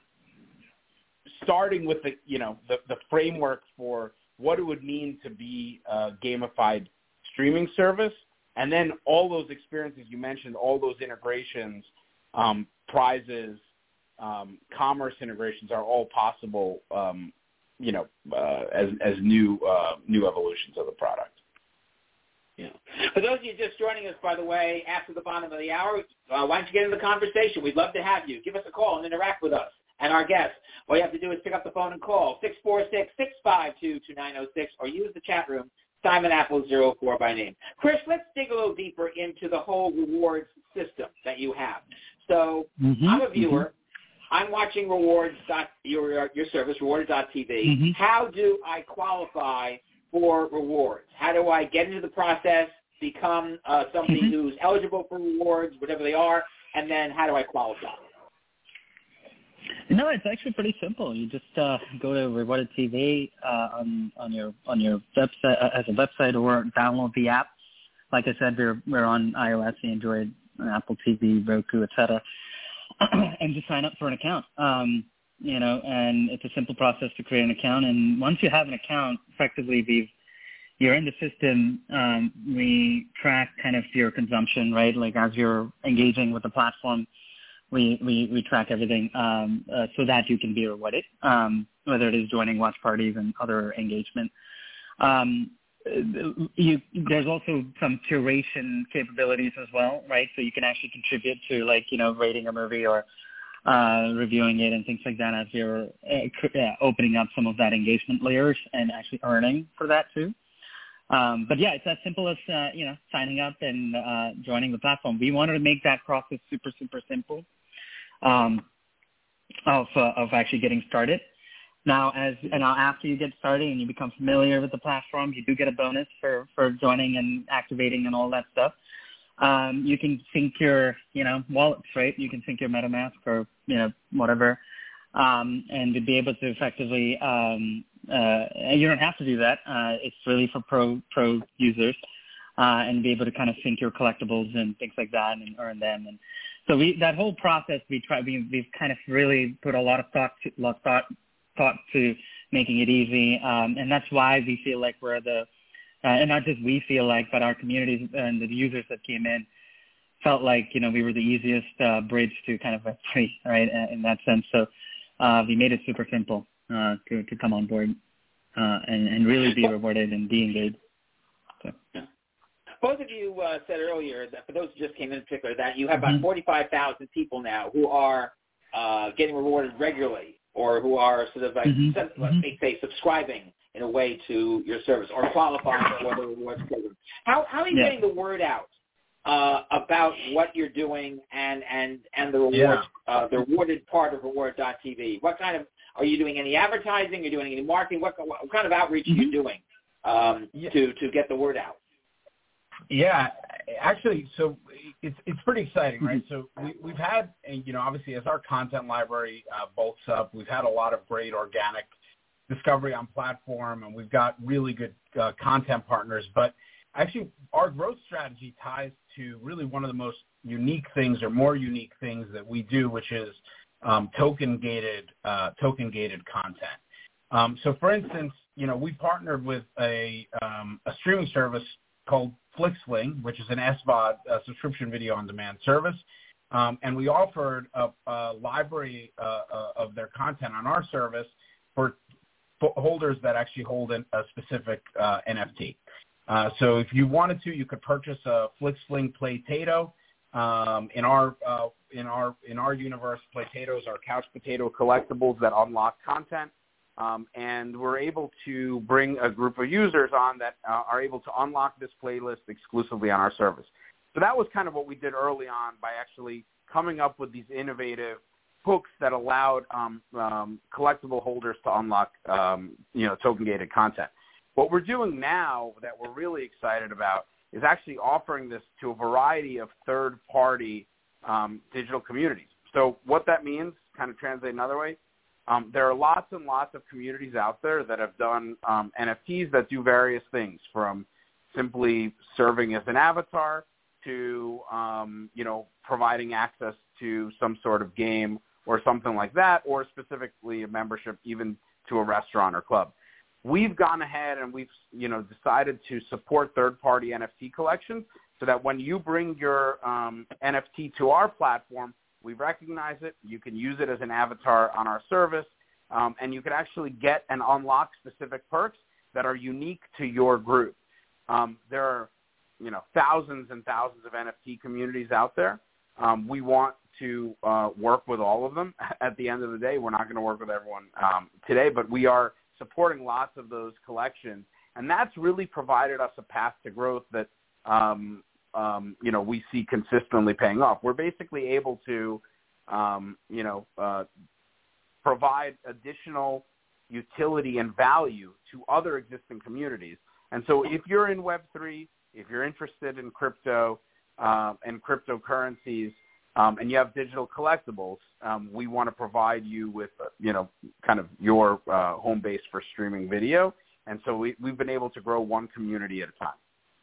starting with the, you know, the, the framework for what it would mean to be a gamified streaming service, and then all those experiences you mentioned, all those integrations, um, prizes, um, commerce integrations are all possible, um, you know, uh, as as new uh, new evolutions of the product. Yeah. For those of you just joining us, by the way, after the bottom of the hour, uh, why don't you get in the conversation? We'd love to have you. Give us a call and interact with us and our guests. All you have to do is pick up the phone and call six four six, six five two, two nine zero six or use the chat room, Simon Apple zero four by name. Chris, let's dig a little deeper into the whole rewards system that you have. So mm-hmm. I'm a viewer. Mm-hmm. I'm watching rewards. Your, your service, rewards dot t v. Mm-hmm. How do I qualify for rewards? How do I get into the process, become uh, somebody mm-hmm. who's eligible for rewards, whatever they are, and then how do I qualify? No, it's actually pretty simple. You just uh, go to Rewarded T V uh, on on your on your website uh, as a website, or download the app. Like I said, we're we're on iOS, Android, Apple T V, Roku, et cetera, and just sign up for an account. Um, You know, and it's a simple process to create an account. And once you have an account, effectively, we've, you're in the system. Um, we track kind of your consumption, right? Like as you're engaging with the platform, we we, we track everything um, uh, so that you can be rewarded, um, whether it is joining watch parties and other engagement. Um, you, there's also some curation capabilities as well, right? So you can actually contribute to, like, you know, rating a movie or Uh, reviewing it and things like that as you're uh, uh, opening up some of that engagement layers and actually earning for that too. Um, but yeah, it's as simple as, uh, you know, signing up and uh, joining the platform. We wanted to make that process super, super simple um, of, uh, of actually getting started. Now, as and now after you get started and you become familiar with the platform, you do get a bonus for, for joining and activating and all that stuff. Um, you can sync your, you know, wallets, right? You can sync your MetaMask or, you know, whatever, um, and to be able to effectively, um, uh, you don't have to do that. Uh, it's really for pro pro users, uh, and be able to kind of sync your collectibles and things like that and earn them. And so we that whole process we try we we've kind of really put a lot of thought to, lot of thought thought to making it easy, um, and that's why we feel like we're the Uh, and not just we feel like, but our communities and the users that came in felt like, you know, we were the easiest uh, bridge to kind of a free, right, in that sense. So uh, we made it super simple uh, to, to come on board. uh, and, and really be rewarded and be engaged. So. Yeah. Both of you uh, said earlier that for those who just came in particular that you have about mm-hmm. forty-five thousand people now who are uh, getting rewarded regularly or who are sort of like, mm-hmm. let's mm-hmm. say, subscribing in a way to your service or qualifying for the rewards program. How, how are you yeah. getting the word out uh, about what you're doing and, and, and the rewards, yeah. uh, the rewarded part of reward dot t v? What kind of, are you doing any advertising? Are you doing any marketing? What, what kind of outreach mm-hmm. are you doing um, yeah. to, to get the word out? Yeah, actually, so it's it's pretty exciting, right? So we, we've had, you know, obviously as our content library uh, bulks up, we've had a lot of great organic discovery on platform, and we've got really good uh, content partners. But actually, our growth strategy ties to really one of the most unique things or more unique things that we do, which is um, token-gated uh, token-gated content. Um, so, for instance, you know, we partnered with a um, a streaming service called FlixFling, which is an S V O D, a subscription video on demand service, um, and we offered a, a library uh, uh, of their content on our service for holders that actually hold an, a specific uh, N F T. Uh, so if you wanted to, you could purchase a FlixFling Playtato. Um, in our uh, in our in our universe, Playtatos are couch potato collectibles that unlock content. Um, and we're able to bring a group of users on that uh, are able to unlock this playlist exclusively on our service. So that was kind of what we did early on by actually coming up with these innovative hooks that allowed um, um, collectible holders to unlock, um, you know, token-gated content. What we're doing now that we're really excited about is actually offering this to a variety of third-party um, digital communities. So what that means, kind of translate another way, Um, there are lots and lots of communities out there that have done um, N F Ts that do various things, from simply serving as an avatar to, um, you know, providing access to some sort of game or something like that, or specifically a membership even to a restaurant or club. We've gone ahead and we've, you know, decided to support third-party N F T collections so that when you bring your um, N F T to our platform, we recognize it. You can use it as an avatar on our service, um, and you can actually get and unlock specific perks that are unique to your group. Um, there are, you know, thousands and thousands of N F T communities out there. Um, we want to uh, work with all of them. At the end of the day, we're not going to work with everyone um, today, but we are supporting lots of those collections, and that's really provided us a path to growth that um, Um, you know, we see consistently paying off. We're basically able to, um, you know, uh, provide additional utility and value to other existing communities. And so if you're in Web three, if you're interested in crypto uh, and cryptocurrencies, um, and you have digital collectibles, um, we want to provide you with, uh, you know, kind of your uh, home base for streaming video. And so we, we've been able to grow one community at a time.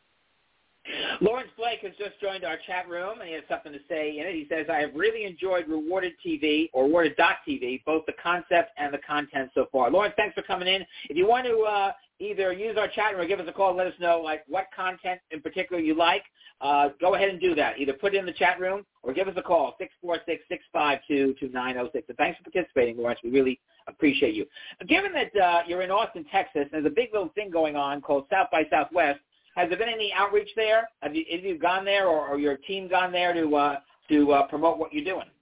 Lawrence Blake has just joined our chat room, and he has something to say in it. He says, I have really enjoyed Rewarded T V or Rewarded dot T V, both the concept and the content so far. Lawrence, thanks for coming in. If you want to uh, either use our chat room or give us a call and let us know like what content in particular you like, uh, go ahead and do that. Either put it in the chat room or give us a call, six four six, six five two, two nine zero six. And thanks for participating, Lawrence. We really appreciate you. Given that uh, you're in Austin, Texas, there's a big little thing going on called South by Southwest. Has there been any outreach there? Have you, have you gone there, or, or your team gone there to uh, to uh, promote what you're doing?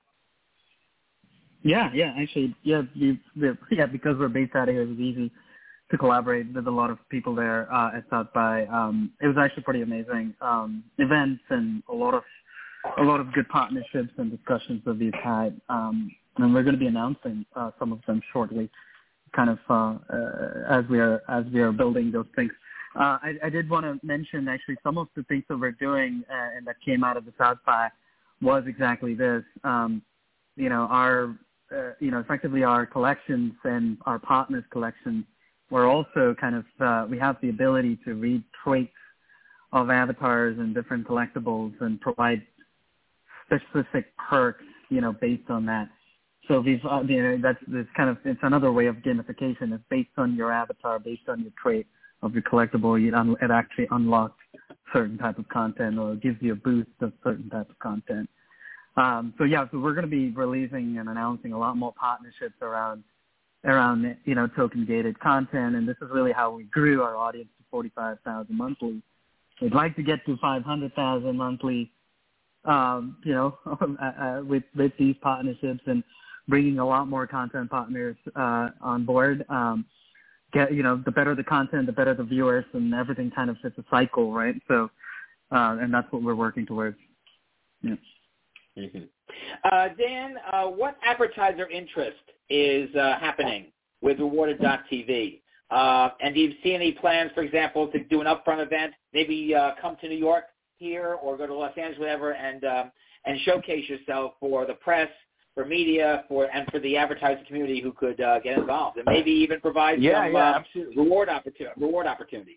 Yeah, yeah, actually, yeah, we, yeah, because we're based out of here, it was easy to collaborate with a lot of people there uh, at South by. Um, it was actually pretty amazing um, events and a lot of a lot of good partnerships and discussions that we've had, um, and we're going to be announcing uh, some of them shortly, kind of uh, uh, as we are as we are building those things. Uh, I, I did want to mention, actually, some of the things that we're doing uh, and that came out of the South by was exactly this. Um, you know, our, uh, you know, effectively our collections and our partners' collections were also kind of, uh, we have the ability to read traits of avatars and different collectibles and provide specific perks, you know, based on that. So we've, uh, you know, that's, that's kind of, it's another way of gamification. It's based on your avatar, based on your trait of your collectible, it, un- it actually unlocks certain type of content or gives you a boost of certain type of content. Um, so yeah, so we're going to be releasing and announcing a lot more partnerships around around, you know, token-gated content, and this is really how we grew our audience to forty-five thousand monthly. We'd like to get to five hundred thousand monthly, um, you know, uh, with, with these partnerships and bringing a lot more content partners uh, on board. Um, get, you know, the better the content, the better the viewers, and everything kind of fits a cycle, right? So, uh, and that's what we're working towards. Yeah. Mm-hmm. Uh, Dan, uh, what advertiser interest is uh, happening with Rewarded dot T V? Uh, and do you see any plans, for example, to do an upfront event, maybe uh, come to New York here or go to Los Angeles, whatever, and um, and showcase yourself for the press, for media, for and for the advertising community who could uh, get involved, and maybe even provide yeah, some yeah, uh, absolutely. reward opportu- reward opportunities.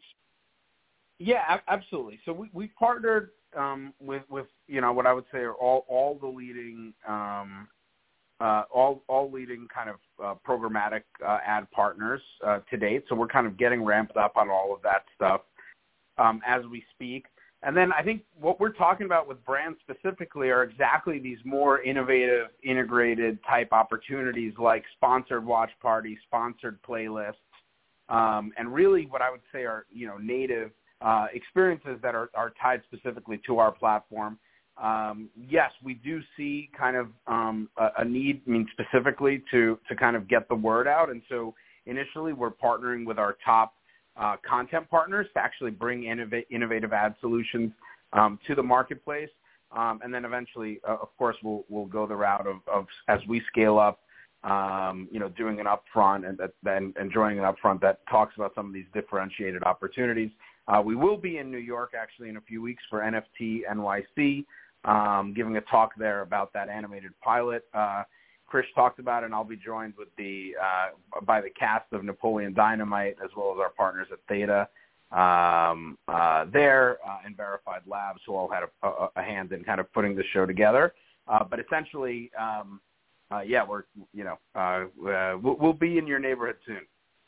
Yeah, absolutely. So we we partnered um, with with you know what I would say are all all the leading um, uh, all all leading kind of uh, programmatic uh, ad partners uh, to date. So we're kind of getting ramped up on all of that stuff um, as we speak. And then I think what we're talking about with brands specifically are exactly these more innovative, integrated type opportunities like sponsored watch parties, sponsored playlists, um, and really what I would say are you know native Uh, experiences that are, are tied specifically to our platform. Um, yes, we do see kind of um, a, a need, I mean, specifically to, to kind of get the word out. And so initially we're partnering with our top uh, content partners to actually bring innov- innovative ad solutions um, to the marketplace. Um, and then eventually, uh, of course, we'll, we'll go the route of, of as we scale up, um, you know, doing an upfront and then enjoying an upfront that talks about some of these differentiated opportunities. Uh, we will be in New York actually in a few weeks for N F T N Y C, um, giving a talk there about that animated pilot uh, Chris talked about, and I'll be joined with the uh, by the cast of Napoleon Dynamite as well as our partners at Theta um, uh, there uh, and Verified Labs, who all had a, a, a hand in kind of putting the show together. Uh, but essentially, um, uh, yeah, we're you know uh, uh, we'll, we'll be in your neighborhood soon.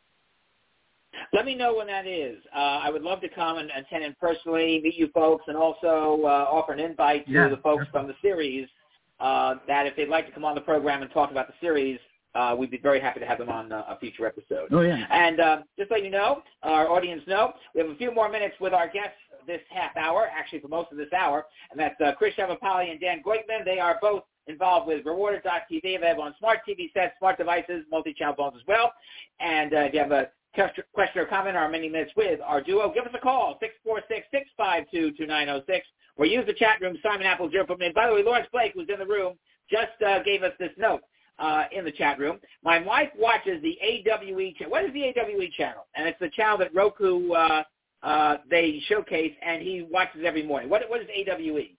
Let me know when that is. Uh, I would love to come and attend in personally, meet you folks, and also uh, offer an invite to yeah, the folks sure. from the series uh, that if they'd like to come on the program and talk about the series, uh, we'd be very happy to have them on uh, a future episode. Oh, yeah. And uh, just let you know, our audience know, we have a few more minutes with our guests this half hour, actually for most of this hour, and that's uh, Chris Shavapali and Dan Goitman. They are both involved with Rewarded dot T V, available on smart T V sets, smart devices, multi-channel phones as well. And uh, if you have a question or comment or many minutes with our duo, give us a call, six four six, six five two, two nine zero six, or use the chat room, Simon Apple zero four minute. By the way, Lawrence Blake, who's in the room, just uh, gave us this note uh, in the chat room. My wife watches the A W E channel. What is the A W E channel? And it's the channel that Roku, uh, uh, they showcase, and he watches every morning. What, what is A W E?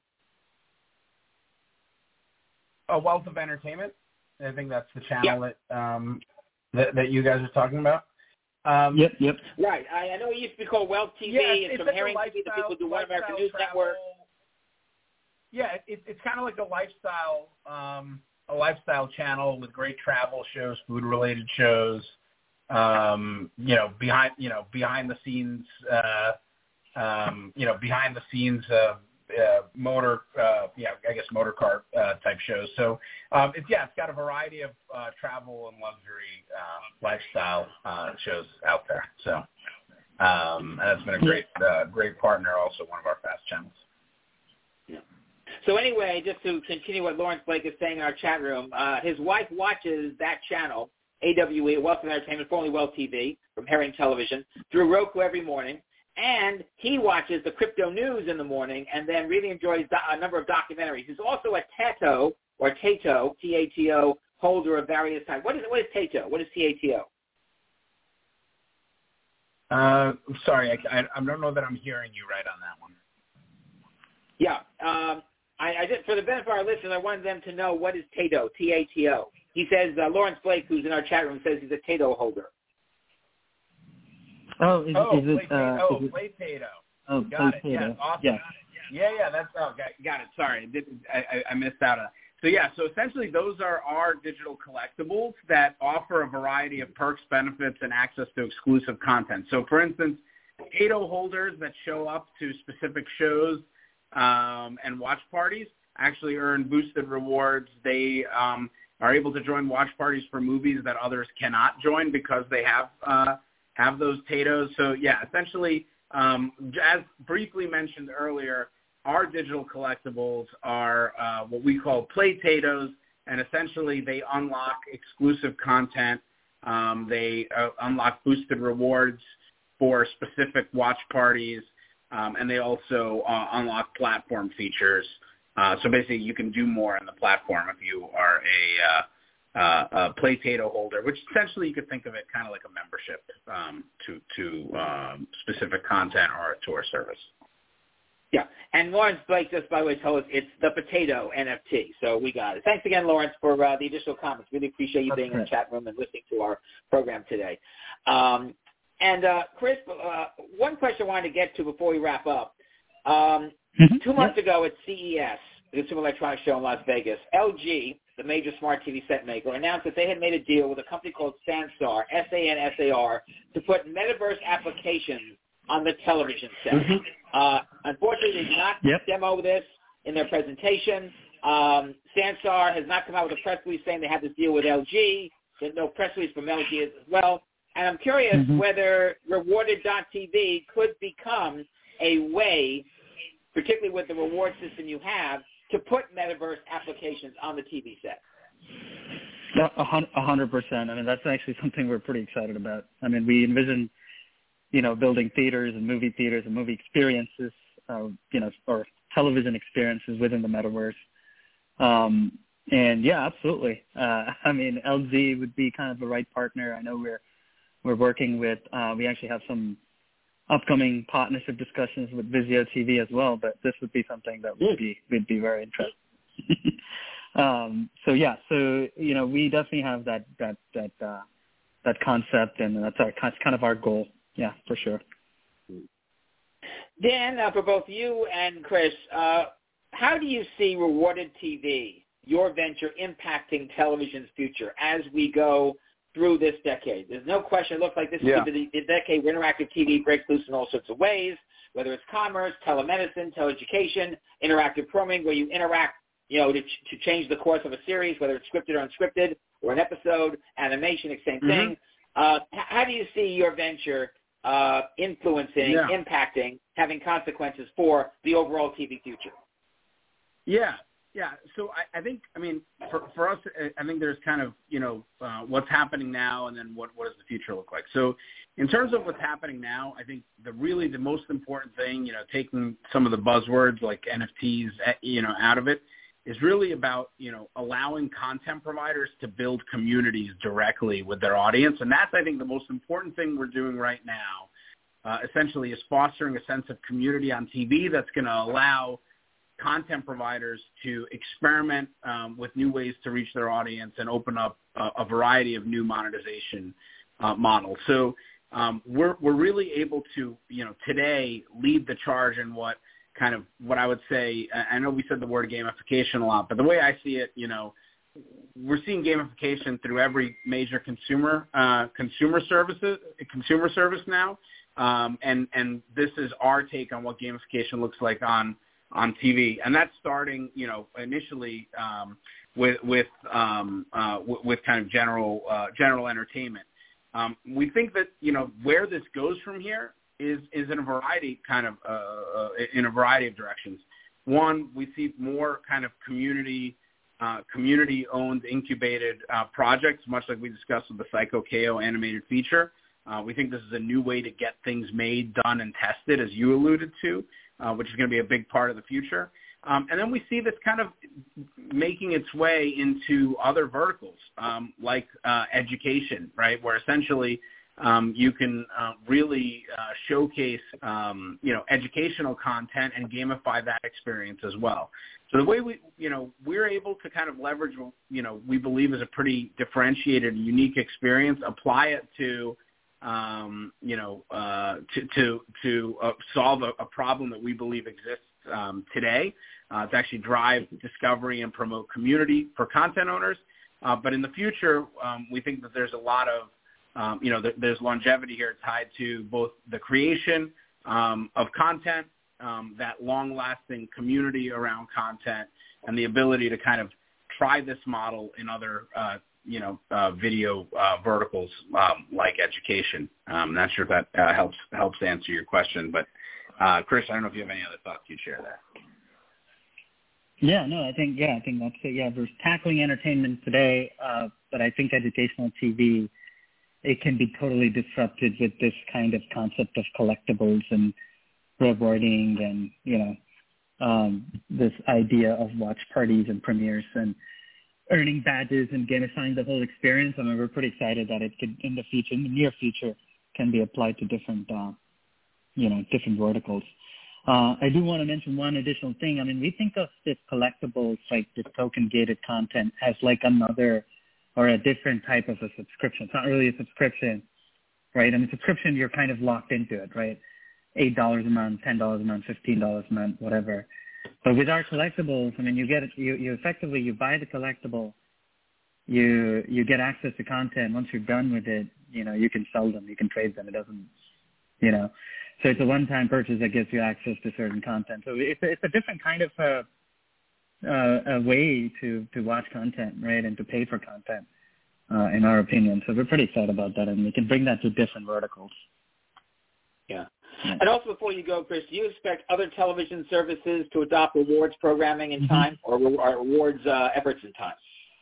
A Wealth of Entertainment. I think that's the channel yep. that, um, that that you guys are talking about. Um, yep, yep. Right. I, I know it used to be called Wealth T V. Yeah, it's, it's from like Herring a T V, the people do One American lifestyle News travel. Network. Yeah, it, it's kind of like a lifestyle, um, a lifestyle channel with great travel shows, food-related shows. Um, you know, behind you know behind the scenes, uh, um, you know, behind the scenes. Uh, Uh, motor, uh, yeah, I guess motor car uh, type shows. So um, it's yeah, it's got a variety of uh, travel and luxury uh, lifestyle uh, shows out there. So um, and it's been a great, uh, great partner. Also, one of our fast channels. Yeah. So anyway, just to continue what Lawrence Blake is saying in our chat room, uh, his wife watches that channel, A W E, Wealth of Entertainment, formerly Wealth T V, from Herring Television, through Roku every morning. And he watches the crypto news in the morning and then really enjoys do- a number of documentaries. He's also a Tato, or Tato, T A T O, holder of various types. What is, what is Tato? What is T A T O? Uh, sorry, I, I, I don't know that I'm hearing you right on that one. Yeah. Um, I, I just, for the benefit of our listeners, I wanted them to know what is Tato, T A T O. He says, uh, Lawrence Blake, who's in our chat room, says he's a Tato holder. Oh, is, oh, is it? Uh, oh, is it, Playtato. Oh, got it. Playtato. Yeah, awesome. Yeah. yeah, yeah. That's oh, got, got it. Sorry, I, didn't, I, I missed out on. So yeah, so essentially those are our digital collectibles that offer a variety of perks, benefits, and access to exclusive content. So for instance, Tato holders that show up to specific shows um, and watch parties actually earn boosted rewards. They um, are able to join watch parties for movies that others cannot join because they have uh, have those Tatos. So, yeah, essentially, um, as briefly mentioned earlier, our digital collectibles are uh, what we call Play Tatos, and essentially they unlock exclusive content. Um, they uh, unlock boosted rewards for specific watch parties, um, and they also uh, unlock platform features. Uh, so basically, you can do more on the platform if you are a, uh, uh, a Play Tato holder, which essentially you could think of it kind of like a membership um, to to um, specific content or to our service. Yeah, and Lawrence Blake just, by the way, told us it's the Potato N F T, so we got it. Thanks again, Lawrence, for uh, the additional comments. Really appreciate you That's being great. in the chat room and listening to our program today. Um, and, uh, Chris, uh, one question I wanted to get to before we wrap up. Um, Mm-hmm. two months yep. ago at C E S, the Consumer Electronics Show in Las Vegas, L G, the major smart T V set maker, announced that they had made a deal with a company called Sansar, S A N S A R, to put metaverse applications on the television set. Mm-hmm. Uh, unfortunately, they did not yep. demo this in their presentation. Um, Sansar has not come out with a press release saying they have this deal with L G. There's no press release from L G as well. And I'm curious mm-hmm. whether Rewarded dot T V could become a way, particularly with the reward system you have, to put metaverse applications on the T V set. A hundred percent. I mean, that's actually something we're pretty excited about. I mean, we envision, you know, building theaters and movie theaters and movie experiences, uh, you know, or television experiences within the metaverse. Um, and yeah, absolutely. Uh, I mean, L G would be kind of the right partner. I know we're we're working with. Uh, we actually have some upcoming partnership discussions with Vizio T V as well, but this would be something that would be would be very interesting. um, so yeah, so you know, we definitely have that that that uh, that concept, and that's our that's kind of our goal. Yeah, for sure. Dan, uh, for both you and Chris, uh, how do you see Rewarded T V, your venture, impacting television's future as we go through this decade? There's no question. It looks like this is yeah. the, the decade where interactive T V breaks loose in all sorts of ways, whether it's commerce, telemedicine, teleeducation, interactive programming, where you interact, you know, to, to change the course of a series, whether it's scripted or unscripted, or an episode, animation, same mm-hmm. thing. Uh, how do you see your venture uh, influencing, yeah. impacting, having consequences for the overall T V future? Yeah. Yeah, so I, I think, I mean, for, for us, I think there's kind of, you know, uh, what's happening now and then what, what does the future look like. So in terms of what's happening now, I think the really the most important thing, you know, taking some of the buzzwords like N F Ts, you know, out of it, is really about, you know, allowing content providers to build communities directly with their audience. And that's, I think, the most important thing we're doing right now, uh, essentially, is fostering a sense of community on T V that's going to allow content providers to experiment um, with new ways to reach their audience and open up uh, a variety of new monetization uh, models. So um, we're we're really able to, you know, today lead the charge in what kind of what I would say. I know we said the word gamification a lot, but the way I see it, you know, we're seeing gamification through every major consumer uh, consumer services consumer service now, um, and and this is our take on what gamification looks like on. on T V, and that's starting, you know, initially um, with with um, uh, w- with kind of general uh, general entertainment. Um, we think that, you know, where this goes from here is is in a variety kind of uh, in a variety of directions. One, we see more kind of community uh, community owned, incubated uh, projects, much like we discussed with the Psycho K O animated feature. Uh, we think this is a new way to get things made, done, and tested, as you alluded to. Uh, which is going to be a big part of the future. Um, and then we see this kind of making its way into other verticals, um, like uh, education, right, where essentially um, you can uh, really uh, showcase, um, you know, educational content and gamify that experience as well. So the way we, you know, we're able to kind of leverage, you know, we believe is a pretty differentiated, unique experience, apply it to, Um, you know, uh, to to, to uh, solve a, a problem that we believe exists um, today, uh, to actually drive discovery and promote community for content owners. Uh, but in the future, um, we think that there's a lot of, um, you know, th- there's longevity here tied to both the creation um, of content, um, that long-lasting community around content, and the ability to kind of try this model in other, uh, you know, uh, video uh, verticals um, like education. I'm not sure if that uh, helps helps answer your question, but uh, Chris, I don't know if you have any other thoughts you'd share there. Yeah, no, I think, yeah, I think that's it. Yeah, we're tackling entertainment today, uh, but I think educational T V, it can be totally disrupted with this kind of concept of collectibles and rewarding and, you know, um, this idea of watch parties and premieres and earning badges and gamifying the whole experience. I mean, we're pretty excited that it could, in the future, in the near future, can be applied to different, uh, you know, different verticals. Uh, I do want to mention one additional thing. I mean, we think of this collectibles, like this token-gated content, as like another or a different type of a subscription. It's not really a subscription, right? I mean, subscription, you're kind of locked into it, right? eight dollars a month, ten dollars a month, fifteen dollars a month, whatever. But with our collectibles, I mean, you get you, you effectively you buy the collectible, you you get access to content. Once you're done with it, you know, you can sell them, you can trade them. It doesn't, you know, so it's a one-time purchase that gives you access to certain content. So it's a, it's a different kind of uh, uh, a way to to watch content, right, and to pay for content, uh, in our opinion. So we're pretty excited about that, and we can bring that to different verticals. Yeah. And also, before you go, Chris, do you expect other television services to adopt rewards programming in time, or, re- or rewards uh, efforts in time?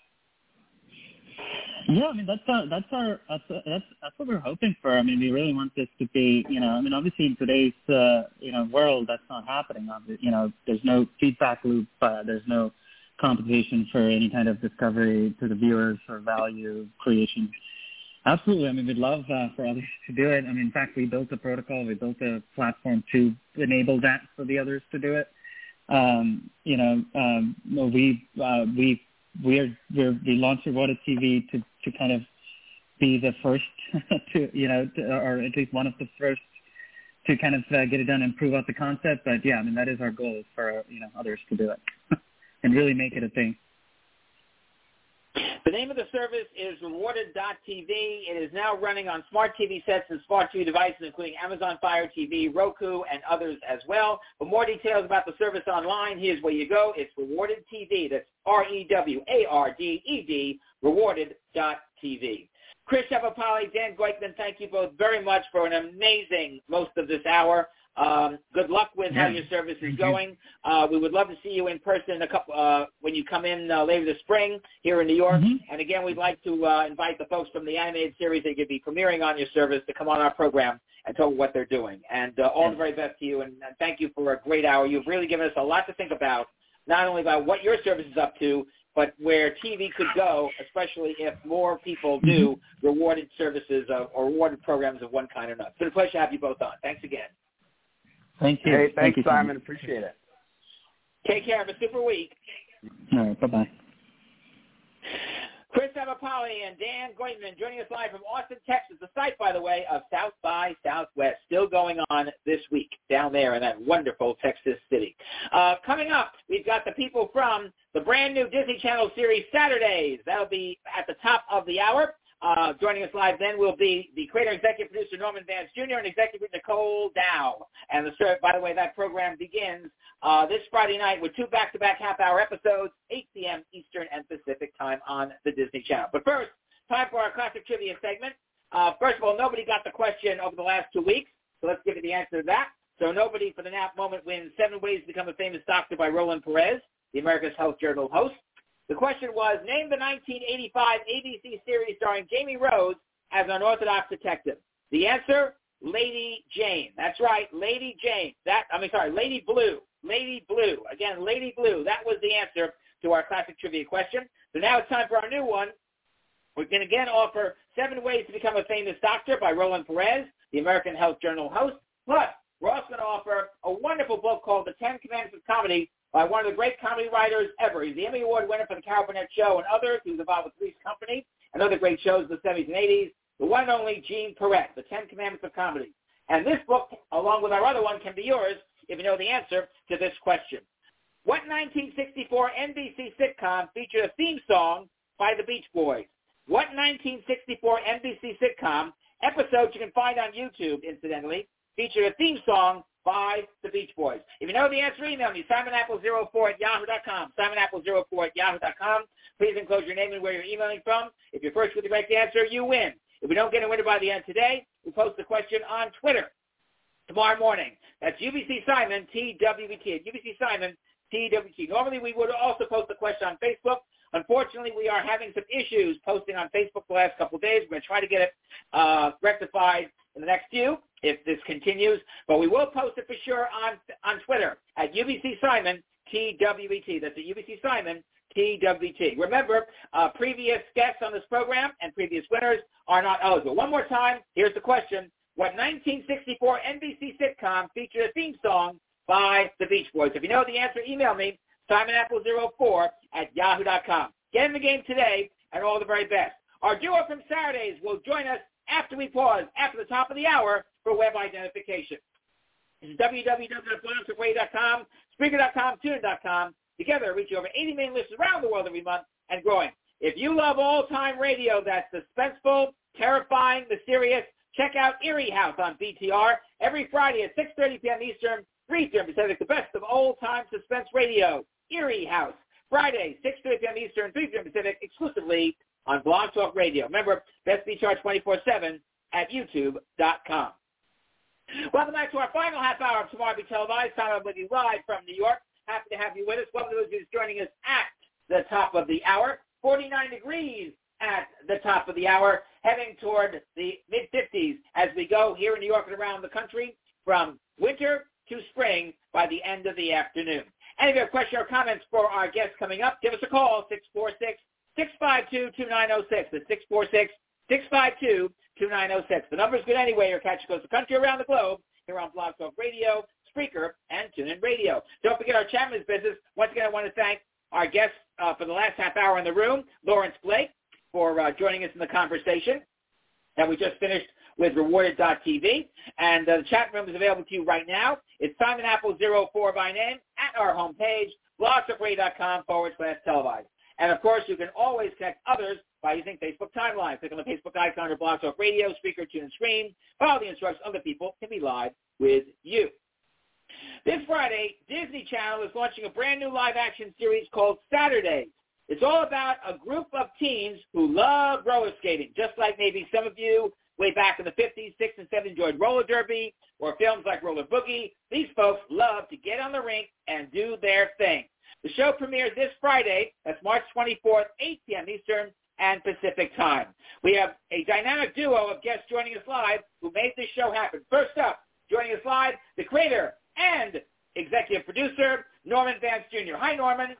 Yeah, I mean that's our, that's our that's that's that's what we're hoping for. I mean, we really want this to be, you know, I mean, obviously in today's uh, you know world, that's not happening. You know, there's no feedback loop. Uh, there's no compensation for any kind of discovery to the viewers or value creation. Absolutely. I mean, we'd love uh, for others to do it. I mean, in fact, we built a protocol. We built a platform to enable that for the others to do it. Um, you know, um, we uh, we we are we're, we launched Rewarded T V to, to kind of be the first to you know, to, or at least one of the first to kind of uh, get it done and prove out the concept. But yeah, I mean, that is our goal, is for you know others to do it and really make it a thing. The name of the service is Rewarded dot T V. It is now running on smart T V sets and smart T V devices, including Amazon Fire T V, Roku, and others as well. For more details about the service online, here's where you go. It's Rewarded T V. That's R E W A R D E D, Rewarded dot T V. Chris Shevapali, Dan Goikman, thank you both very much for an amazing most of this hour. Um, good luck with yeah. how your service is going. Uh, we would love to see you in person a couple uh, when you come in uh, later this spring here in New York. Mm-hmm. And again, we'd like to uh, invite the folks from the animated series that you'll be premiering on your service to come on our program and tell what they're doing. And uh, all the very best to you, and, and thank you for a great hour. You've really given us a lot to think about, not only about what your service is up to, but where T V could go, especially if more people do mm-hmm. rewarded services uh, or rewarded programs of one kind or another. It's been a pleasure to have you both on. Thanks again. Thank you. Hey, thanks, Thank you, Simon. Appreciate it. Take care. Have a super week. All right. Bye-bye. Chris Shevapali and Dan Goikman joining us live from Austin, Texas, the site, by the way, of South by Southwest, still going on this week down there in that wonderful Texas city. Uh, coming up, we've got the people from the brand new Disney Channel series Saturdays. That'll be at the top of the hour. Uh, joining us live then will be the creator and executive producer Norman Vance Junior and executive producer Nicole Dow. And the by the way, that program begins uh, this Friday night with two back-to-back half-hour episodes, eight p.m. Eastern and Pacific time on the Disney Channel. But first, time for our classic trivia segment. Uh, first of all, nobody got the question over the last two weeks, so let's give you the answer to that. So nobody for the nap moment wins Seven Ways to Become a Famous Doctor by Roland Perez, the America's Health Journal host. The question was, name the nineteen eighty-five A B C series starring Jamie Rose as an unorthodox detective. The answer, Lady Jane. That's right, Lady Jane. That I mean, sorry, Lady Blue. Lady Blue. Again, Lady Blue. That was the answer to our classic trivia question. So now it's time for our new one. We can again offer Seven Ways to Become a Famous Doctor by Roland Perez, the American Health Journal host. Plus, we're also going to offer a wonderful book called The Ten Commandments of Comedy by one of the great comedy writers ever. He's the Emmy Award winner for The Carol Burnett Show and others. He was involved with Three's Company and other great shows in the seventies and eighties. The one and only Gene Perret, The Ten Commandments of Comedy. And this book, along with our other one, can be yours if you know the answer to this question. What nineteen sixty-four N B C sitcom featured a theme song by the Beach Boys? What nineteen sixty-four N B C sitcom, episodes you can find on YouTube, incidentally, featured a theme song by the Beach Boys. If you know the answer, email me, simon apple zero four at yahoo dot com, simon apple zero four at yahoo dot com. Please enclose your name and where you're emailing from. If you're first with the correct answer, you win. If we don't get a winner by the end today, we post the question on Twitter tomorrow morning. That's U B C Simon, T W B T. U B C Simon, T W T. Normally, we would also post the question on Facebook. Unfortunately, we are having some issues posting on Facebook the last couple of days. We're going to try to get it uh, rectified in the next few if this continues. But we will post it for sure on on Twitter at U B C Simon, T W B T. That's at U B C Simon, T W T. Remember, uh, previous guests on this program and previous winners are not eligible. One more time, here's the question. What nineteen sixty-four N B C sitcom featured a theme song by the Beach Boys? If you know the answer, email me, simon apple zero four at yahoo dot com. Get in the game today, and all the very best. Our duo from Saturdays will join us after we pause, after the top of the hour, for web identification. This is w w w dot blog talk radio dot com, Spreaker dot com, Tune dot com. Together, reach over eighty million listeners around the world every month and growing. If you love all-time radio that's suspenseful, terrifying, mysterious, check out Erie House on B T R every Friday at six thirty p.m. Eastern, three p.m. Pacific, the best of old-time suspense radio. Erie House, Friday, six thirty p.m. Eastern, three p.m. Pacific, exclusively on Blog Talk Radio. Remember, best B T R twenty-four seven at youtube dot com. Welcome back to our final half hour of Tomorrow Be Televised. Time with you live from New York. Happy to have you with us. Welcome to those who's joining us at the top of the hour. forty-nine degrees at the top of the hour, heading toward the mid-fifties as we go here in New York and around the country from winter to spring by the end of the afternoon. And if you have questions or comments for our guests coming up, give us a call, six four six, six five two, two nine zero six. That's six four six, six five two, two nine zero six. The number's good anyway. Your catch goes the country around the globe here on Blog Talk Radio, Spreaker, and TuneIn Radio. Don't forget our Chapman's business. Once again, I want to thank our guests uh, for the last half hour in the room, Lawrence Blake, for uh, joining us in the conversation that we just finished with Rewarded dot T V. And uh, the chat room is available to you right now. It's Simon Apple zero four by name at our homepage, blog talk radio dot com forward slash televised. And, of course, you can always connect others by using Facebook Timeline. Click on the Facebook icon or Blog Talk Radio, Speaker, Tune, and Stream. Follow the instructions. Other people can be live with you. This Friday, Disney Channel is launching a brand new live-action series called Saturdays. It's all about a group of teens who love roller skating, just like maybe some of you way back in the fifties, sixties, and seventies enjoyed roller derby or films like Roller Boogie. These folks love to get on the rink and do their thing. The show premieres this Friday. That's March twenty-fourth, eight p.m. Eastern and Pacific time. We have a dynamic duo of guests joining us live who made this show happen. First up, joining us live, the creator and executive producer, Norman Vance Junior Hi, Norman.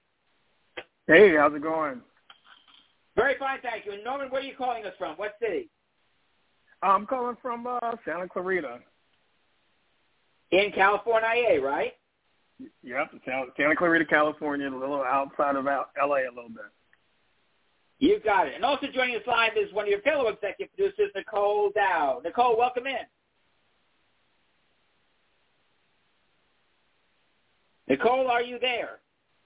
Hey, how's it going? Very fine, thank you. And Norman, where are you calling us from? What city? I'm calling from uh, Santa Clarita. In California, right? Yep, Santa Clarita, California, a little outside of L A a little bit. You got it. And also joining us live is one of your fellow executive producers, Nicole Dow. Nicole, welcome in. Nicole, are you there?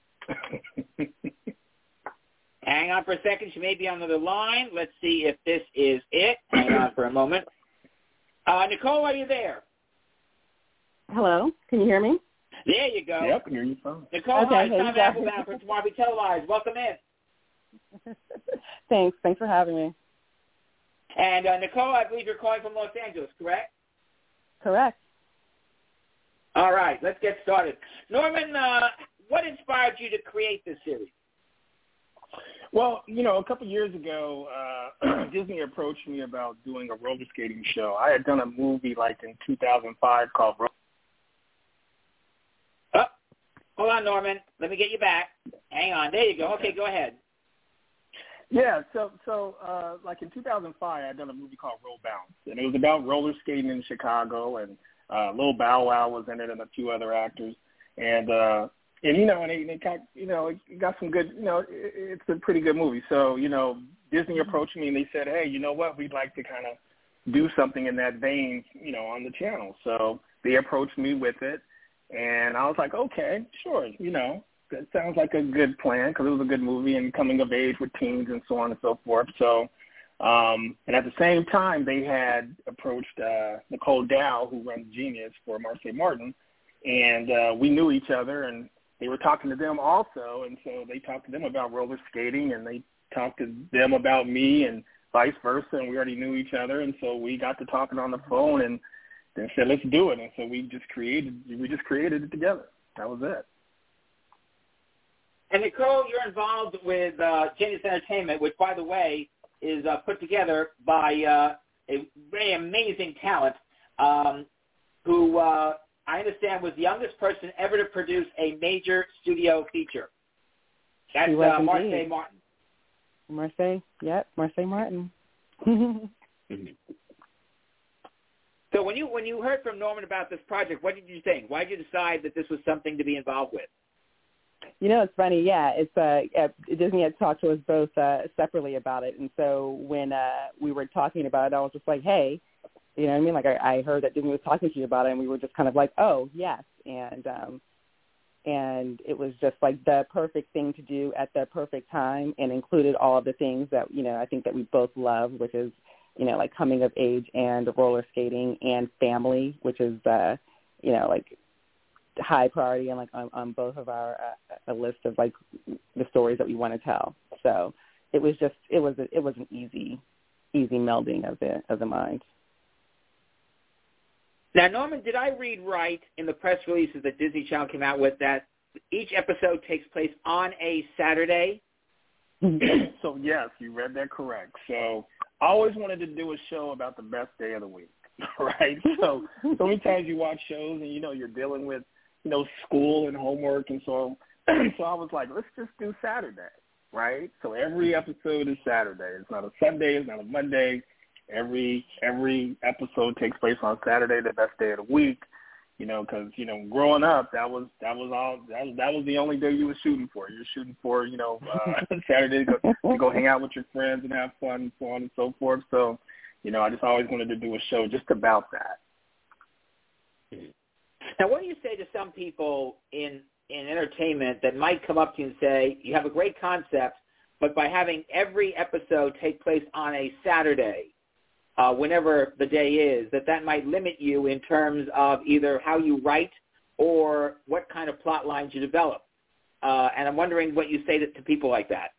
Hang on for a second. She may be on another line. Let's see if this is it. Hang on for a moment. Uh, Nicole, are you there? Hello. Can you hear me? There you go. Yep, I can hear you fine. Nicole, okay, hi. It's hey, Tom Applebaum from Tomorrow Be Televised. Welcome in. Thanks. Thanks for having me. And uh, Nicole, I believe you're calling from Los Angeles, correct? Correct. All right, let's get started. Norman, uh, what inspired you to create this series? Well, you know, a couple of years ago, uh, Disney approached me about doing a roller skating show. I had done a movie like in two thousand five called Roller. Oh, hold on, Norman. Let me get you back. Hang on. There you go. Okay, go ahead. Yeah, so so uh, like in two thousand five, I had done a movie called Roll Bounce, and it was about roller skating in Chicago, and uh, Lil Bow Wow was in it, and a few other actors, and uh, and you know, and it, it got you know, it got some good, you know, it, it's a pretty good movie. So you know, Disney approached me and they said, hey, you know what, we'd like to kind of do something in that vein, you know, on the channel. So they approached me with it, and I was like, okay, sure, you know. That sounds like a good plan because it was a good movie and coming of age with teens and so on and so forth. So, um, and at the same time, they had approached uh, Nicole Dow, who runs Genius for Marseille Martin, and uh, we knew each other, and they were talking to them also, and so they talked to them about roller skating, and they talked to them about me, and vice versa, and we already knew each other, and so we got to talking on the phone, and then said, let's do it, and so we just created, we just created it together. That was it. And Nicole, you're involved with uh, Genius Entertainment, which, by the way, is uh, put together by uh, a very amazing talent um, who uh, I understand was the youngest person ever to produce a major studio feature. That's uh, Marsai Martin. Marsai, yep, Marsai Martin. mm-hmm. So when you when you heard from Norman about this project, what did you think? Why did you decide that this was something to be involved with? You know, it's funny. Yeah, it's uh, Disney had talked to us both uh, separately about it, and so when uh, we were talking about it, I was just like, "Hey, you know what I mean? Like, I, I heard that Disney was talking to you about it, and we were just kind of like, oh, yes," and um, and it was just like the perfect thing to do at the perfect time, and included all of the things that you know I think that we both love, which is you know like coming of age and roller skating and family, which is uh, you know like. high priority and like on, on both of our uh, a list of like the stories that we want to tell. So it was just it was a, it was an easy easy melding of the of the mind. Now, Norman, did I read right in the press releases that Disney Channel came out with that each episode takes place on a Saturday? So yes, you read that correct. So I always wanted to do a show about the best day of the week, right? So so many times you watch shows and you know you're dealing with you know, school and homework, and so so I was like, let's just do Saturday, right? So every episode is Saturday. It's not a Sunday. It's not a Monday. Every every episode takes place on Saturday, the best day of the week. You know, because you know, growing up, that was that was all that was that was the only day you were shooting for. You were shooting for you know uh, Saturday to go, to go hang out with your friends and have fun, and so on and so forth. So, you know, I just always wanted to do a show just about that. Now, what do you say to some people in, in entertainment that might come up to you and say, you have a great concept, but by having every episode take place on a Saturday, uh, whenever the day is, that that might limit you in terms of either how you write or what kind of plot lines you develop? Uh, and I'm wondering what you say to, to people like that.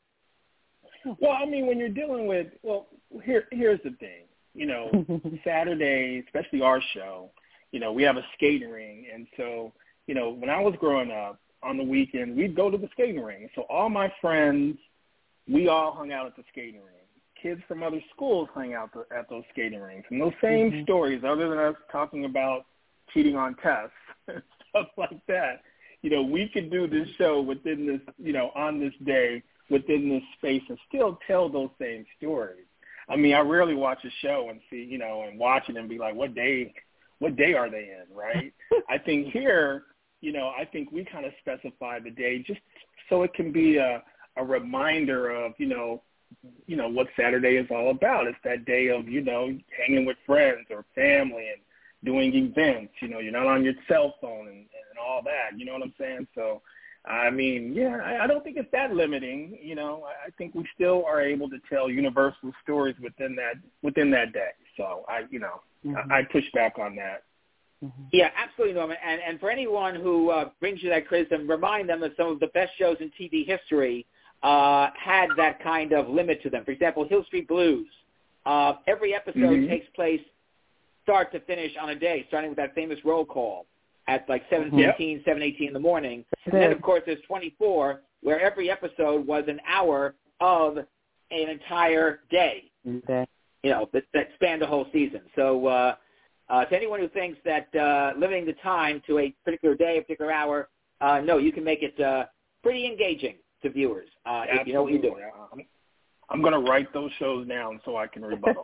Well, I mean, when you're dealing with, well, here here's the thing. You know, Saturday, especially our show, you know, we have a skating ring. And so, you know, when I was growing up, on the weekend, we'd go to the skating ring. So all my friends, we all hung out at the skating ring. Kids from other schools hung out the, at those skating rings. And those same mm-hmm. stories, other than us talking about cheating on tests and stuff like that, you know, we could do this show within this, you know, on this day, within this space, and still tell those same stories. I mean, I rarely watch a show and see, you know, and watch it and be like, what day – what day are they in, right? I think here, you know, I think we kind of specify the day just so it can be a, a reminder of, you know, you know, what Saturday is all about. It's that day of, you know, hanging with friends or family and doing events. You know, you're not on your cell phone and, and all that. You know what I'm saying? So, I mean, yeah, I, I don't think it's that limiting. You know, I, I think we still are able to tell universal stories within that within that day. So, I, you know, mm-hmm. I, I push back on that. Mm-hmm. Yeah, absolutely, Norman. And, and for anyone who uh, brings you that criticism, remind them that some of the best shows in T V history uh, had that kind of limit to them. For example, Hill Street Blues. Uh, every episode mm-hmm. takes place start to finish on a day, starting with that famous roll call at like seven fifteen, yep. seven eighteen in the morning. And then, of course, there's twenty-four, where every episode was an hour of an entire day, okay. you know, that, that spanned the whole season. So uh, uh, to anyone who thinks that uh, limiting the time to a particular day, a particular hour, uh, no, you can make it uh, pretty engaging to viewers uh, if you know what you're doing. I'm, I'm going to write those shows down so I can rebuttal.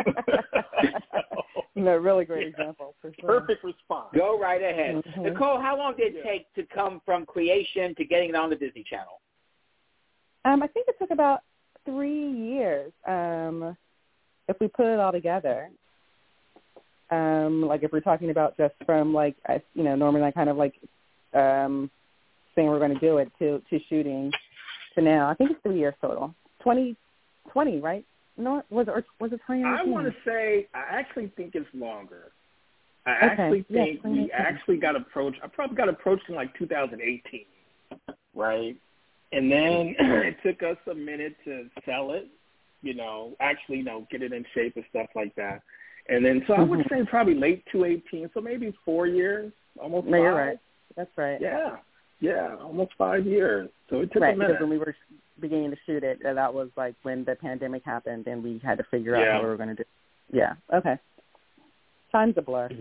No, really great yeah. example. For sure. Perfect response. Go right ahead. Mm-hmm. Nicole, how long did it yeah. take to come from creation to getting it on the Disney Channel? Um, I think it took about three years um, if we put it all together. Um, like if we're talking about just from like, I, you know, Norman and I kind of like um, saying we're going to do it to, to shooting to now. I think it's three years total. twenty twenty, right? No, was it, or was it twenty nineteen? I want to say, I actually think it's longer. I okay. actually yeah, think we actually got approached. I probably got approached in like two thousand eighteen, right? And then it took us a minute to sell it, you know, actually, you know, get it in shape and stuff like that. And then, so I would say probably late two eighteen, so maybe four years, almost no, five. You're right. That's right. Yeah, yeah, almost five years. So it took right, a minute. Because when we were beginning to shoot it, that was like when the pandemic happened and we had to figure out yeah. how we were going to do it. Yeah, okay. Time's a blur.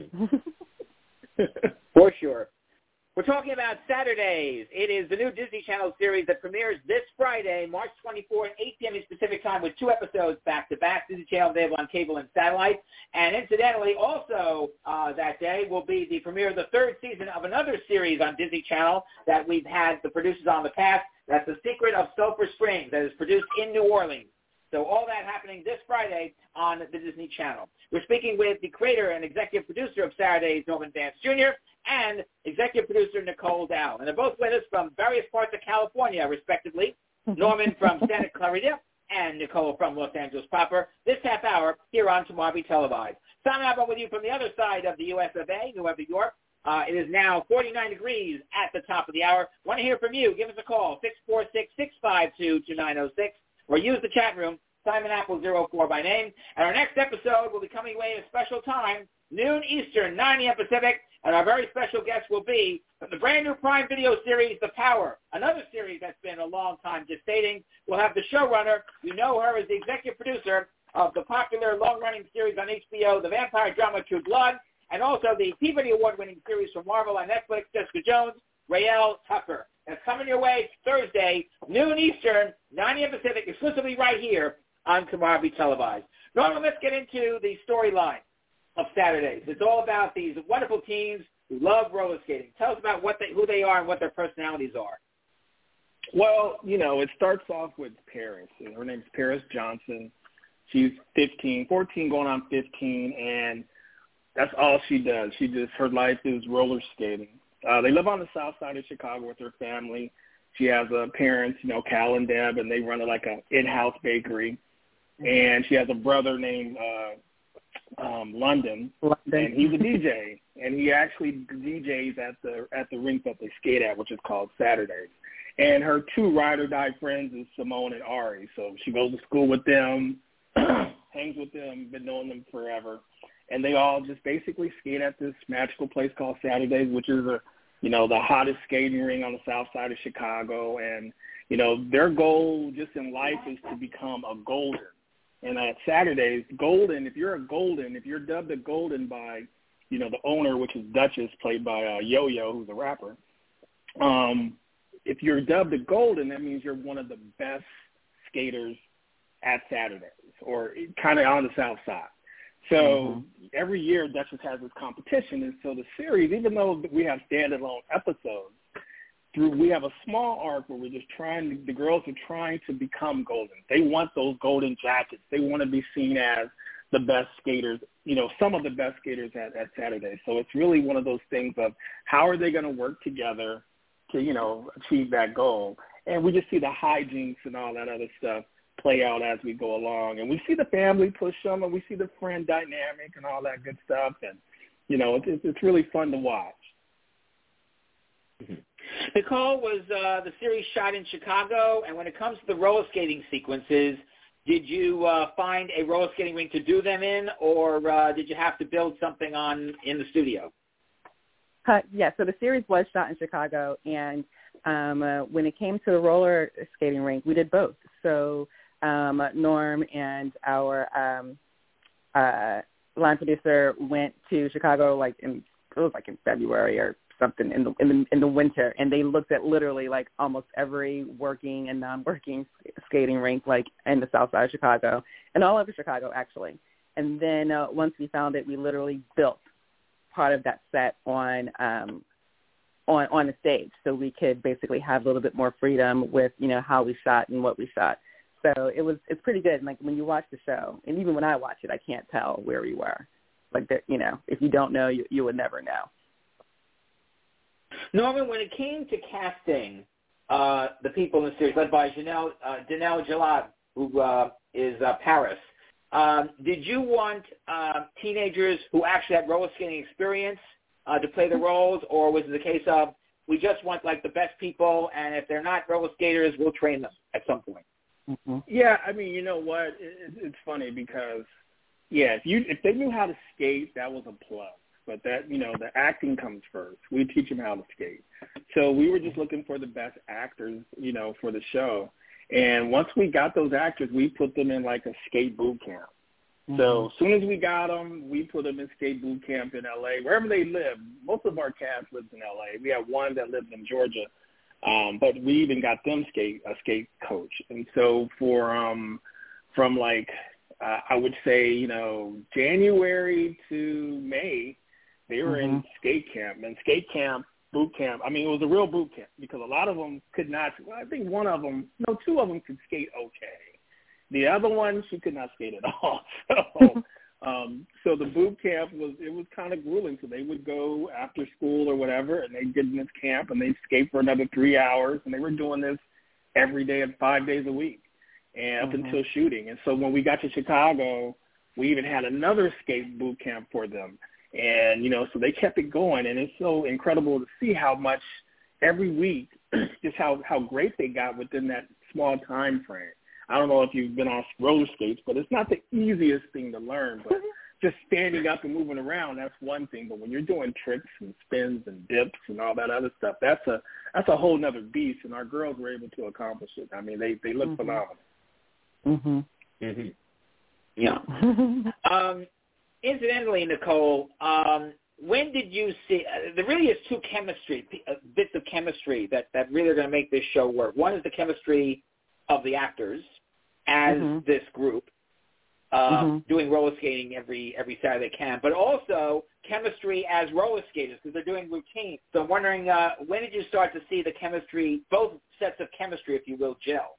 For sure. We're talking about Saturdays. It is the new Disney Channel series that premieres this Friday, March twenty-fourth, eight p.m. Pacific time, with two episodes back-to-back. Disney Channel available on cable and satellite. And incidentally, also uh, that day will be the premiere of the third season of another series on Disney Channel that we've had the producers on the past. That's The Secret of Sulphur Springs, that is produced in New Orleans. So all that happening this Friday on the Disney Channel. We're speaking with the creator and executive producer of Saturdays, Norman Vance Junior, and executive producer Nicole Dow. And they're both with us from various parts of California, respectively. Norman from Santa Clarita and Nicole from Los Angeles proper. This half hour here on Tomorrow Be Televised. Simon Alban with you from the other side of the U S of A, New York, New York. Uh, it is now forty-nine degrees at the top of the hour. Want to hear from you? Give us a call, six four six, six five two, two nine zero six, or use the chat room, Simon Apple zero four by name. And our next episode will be coming away at a special time, noon Eastern, nine a.m. Pacific, and our very special guest will be from the brand new Prime Video series, The Power, another series that's been a long time gestating. We'll have the showrunner. You know her as the executive producer of the popular long-running series on H B O, the vampire drama True Blood, and also the Peabody Award-winning series from Marvel on Netflix, Jessica Jones, Raelle Tucker. That's coming your way Thursday, noon Eastern, nine a.m. Pacific, exclusively right here on Tomorrow Be Televised. Norman, let's get into the storyline of Saturdays. It's all about these wonderful teens who love roller skating. Tell us about what they, who they are and what their personalities are. Well, you know, it starts off with Paris. Her name's Paris Johnson. She's fifteen, fourteen going on fifteen, and that's all she does. She just, her life is roller skating. Uh, they live on the south side of Chicago with her family. She has uh, parents, you know, Cal and Deb, and they run a, like a in-house bakery. And she has a brother named uh, um, London, London, and he's a D J, and he actually D Js at the at the rink that they skate at, which is called Saturdays. And her two ride or die friends is Simone and Ari. So she goes to school with them, hangs with them, been knowing them forever. And they all just basically skate at this magical place called Saturdays, which is a, you know, the hottest skating ring on the south side of Chicago. And, you know, their goal just in life is to become a golden. And at Saturdays, golden, if you're a golden, if you're dubbed a golden by, you know, the owner, which is Duchess, played by uh, Yo-Yo, who's a rapper, um, if you're dubbed a golden, that means you're one of the best skaters at Saturdays, or kind of on the south side. So mm-hmm. every year Duchess has this competition, and so the series, even though we have standalone episodes, through we have a small arc where we're just trying, the girls are trying to become golden. They want those golden jackets. They want to be seen as the best skaters, you know, some of the best skaters at, at Saturday. So it's really one of those things of how are they going to work together to, you know, achieve that goal. And we just see the hijinks and all that other stuff play out as we go along. And we see the family push them, and we see the friend dynamic and all that good stuff. And, you know, it's, it's really fun to watch. Mm-hmm. Nicole, was uh, the series shot in Chicago? And when it comes to the roller skating sequences, did you uh, find a roller skating rink to do them in, or uh, did you have to build something on in the studio? Uh, yeah, so the series was shot in Chicago, and um, uh, when it came to the roller skating rink, we did both. So um, Norm and our um, uh, line producer went to Chicago, like in it was like in February or something in the in the in the winter, and they looked at literally like almost every working and non-working skating rink, like in the south side of Chicago and all over Chicago actually. And then uh, once we found it, we literally built part of that set on um, on on the stage, so we could basically have a little bit more freedom with, you know, how we shot and what we shot. So it was it's pretty good. And like when you watch the show, and even when I watch it, I can't tell where we were. Like that, you know, if you don't know, you you would never know. Norman, when it came to casting uh, the people in the series, led by Janelle, uh, Danelle Gillard, who uh, is uh, Paris, Um, did you want uh, teenagers who actually had roller skating experience uh, to play the roles, or was it the case of we just want like the best people, and if they're not roller skaters, we'll train them at some point? Mm-hmm. Yeah, I mean, you know what? It, it's funny because, yeah, if you if they knew how to skate, that was a plus. But that, you know, the acting comes first. We teach them how to skate. So we were just looking for the best actors, you know, for the show. And once we got those actors, we put them in like a skate boot camp. Mm-hmm. So as soon as we got them, we put them in skate boot camp in L A, wherever they live. Most of our cast lives in L A. We have one that lives in Georgia. Um, but we even got them skate a skate coach. And so for um, from like, uh, I would say, you know, January to May, they were mm-hmm. in skate camp. And skate camp, boot camp, I mean, it was a real boot camp because a lot of them could not, well, I think one of them, no, two of them could skate okay. The other one, she could not skate at all. So um, so the boot camp was, it was kind of grueling. So they would go after school or whatever, and they'd get in this camp, and they'd skate for another three hours. And they were doing this every day and five days a week and up mm-hmm. until shooting. And so when we got to Chicago, we even had another skate boot camp for them. And, you know, so they kept it going, and it's so incredible to see how much every week, just how, how great they got within that small time frame. I don't know if you've been on roller skates, but it's not the easiest thing to learn. But just standing up and moving around, that's one thing. But when you're doing tricks and spins and dips and all that other stuff, that's a that's a whole nother beast. And our girls were able to accomplish it. I mean, they, they look mm-hmm. phenomenal. Mm-hmm. Mm-hmm. Yeah. um, incidentally, Nicole, um, when did you see uh, – there really is two chemistry, uh, bits of chemistry that, that really are going to make this show work. One is the chemistry of the actors as mm-hmm. this group uh, mm-hmm. doing roller skating every every Saturday they can, but also chemistry as roller skaters because they're doing routines. So I'm wondering, uh, when did you start to see the chemistry, both sets of chemistry, if you will, gel?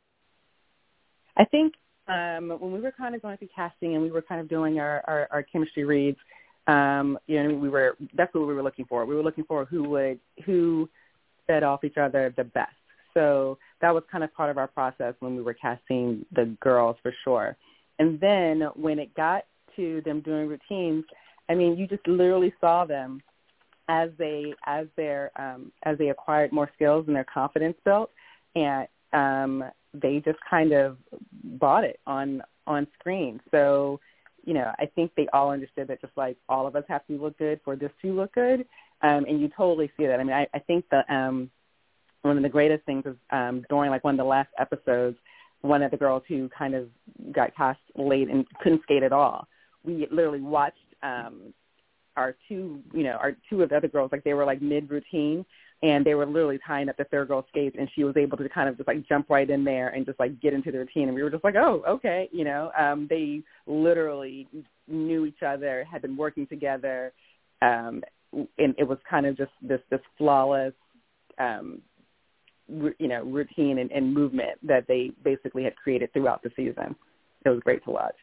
I think um, when we were kind of going through casting and we were kind of doing our, our, our chemistry reads, um, you know, we were that's what we were looking for. We were looking for who would who fed off each other the best. So that was kind of part of our process when we were casting the girls for sure. And then when it got to them doing routines, I mean, you just literally saw them as they as their um, as they acquired more skills and their confidence built, and um, they just kind of bought it on on screen. So, you know, I think they all understood that just like all of us have to look good for this to look good, um, and you totally see that. I mean, I, I think the um, one of the greatest things is um, during like one of the last episodes, one of the girls who kind of got cast late and couldn't skate at all, we literally watched um, our two, you know, our two of the other girls, like they were like mid-routine, and they were literally tying up the third girl's skates, and she was able to kind of just like jump right in there and just like get into the routine. And we were just like, oh, okay, you know, um, they literally knew each other, had been working together, um, and it was kind of just this, this flawless, um, you know, routine and, and movement that they basically had created throughout the season. It was great to watch.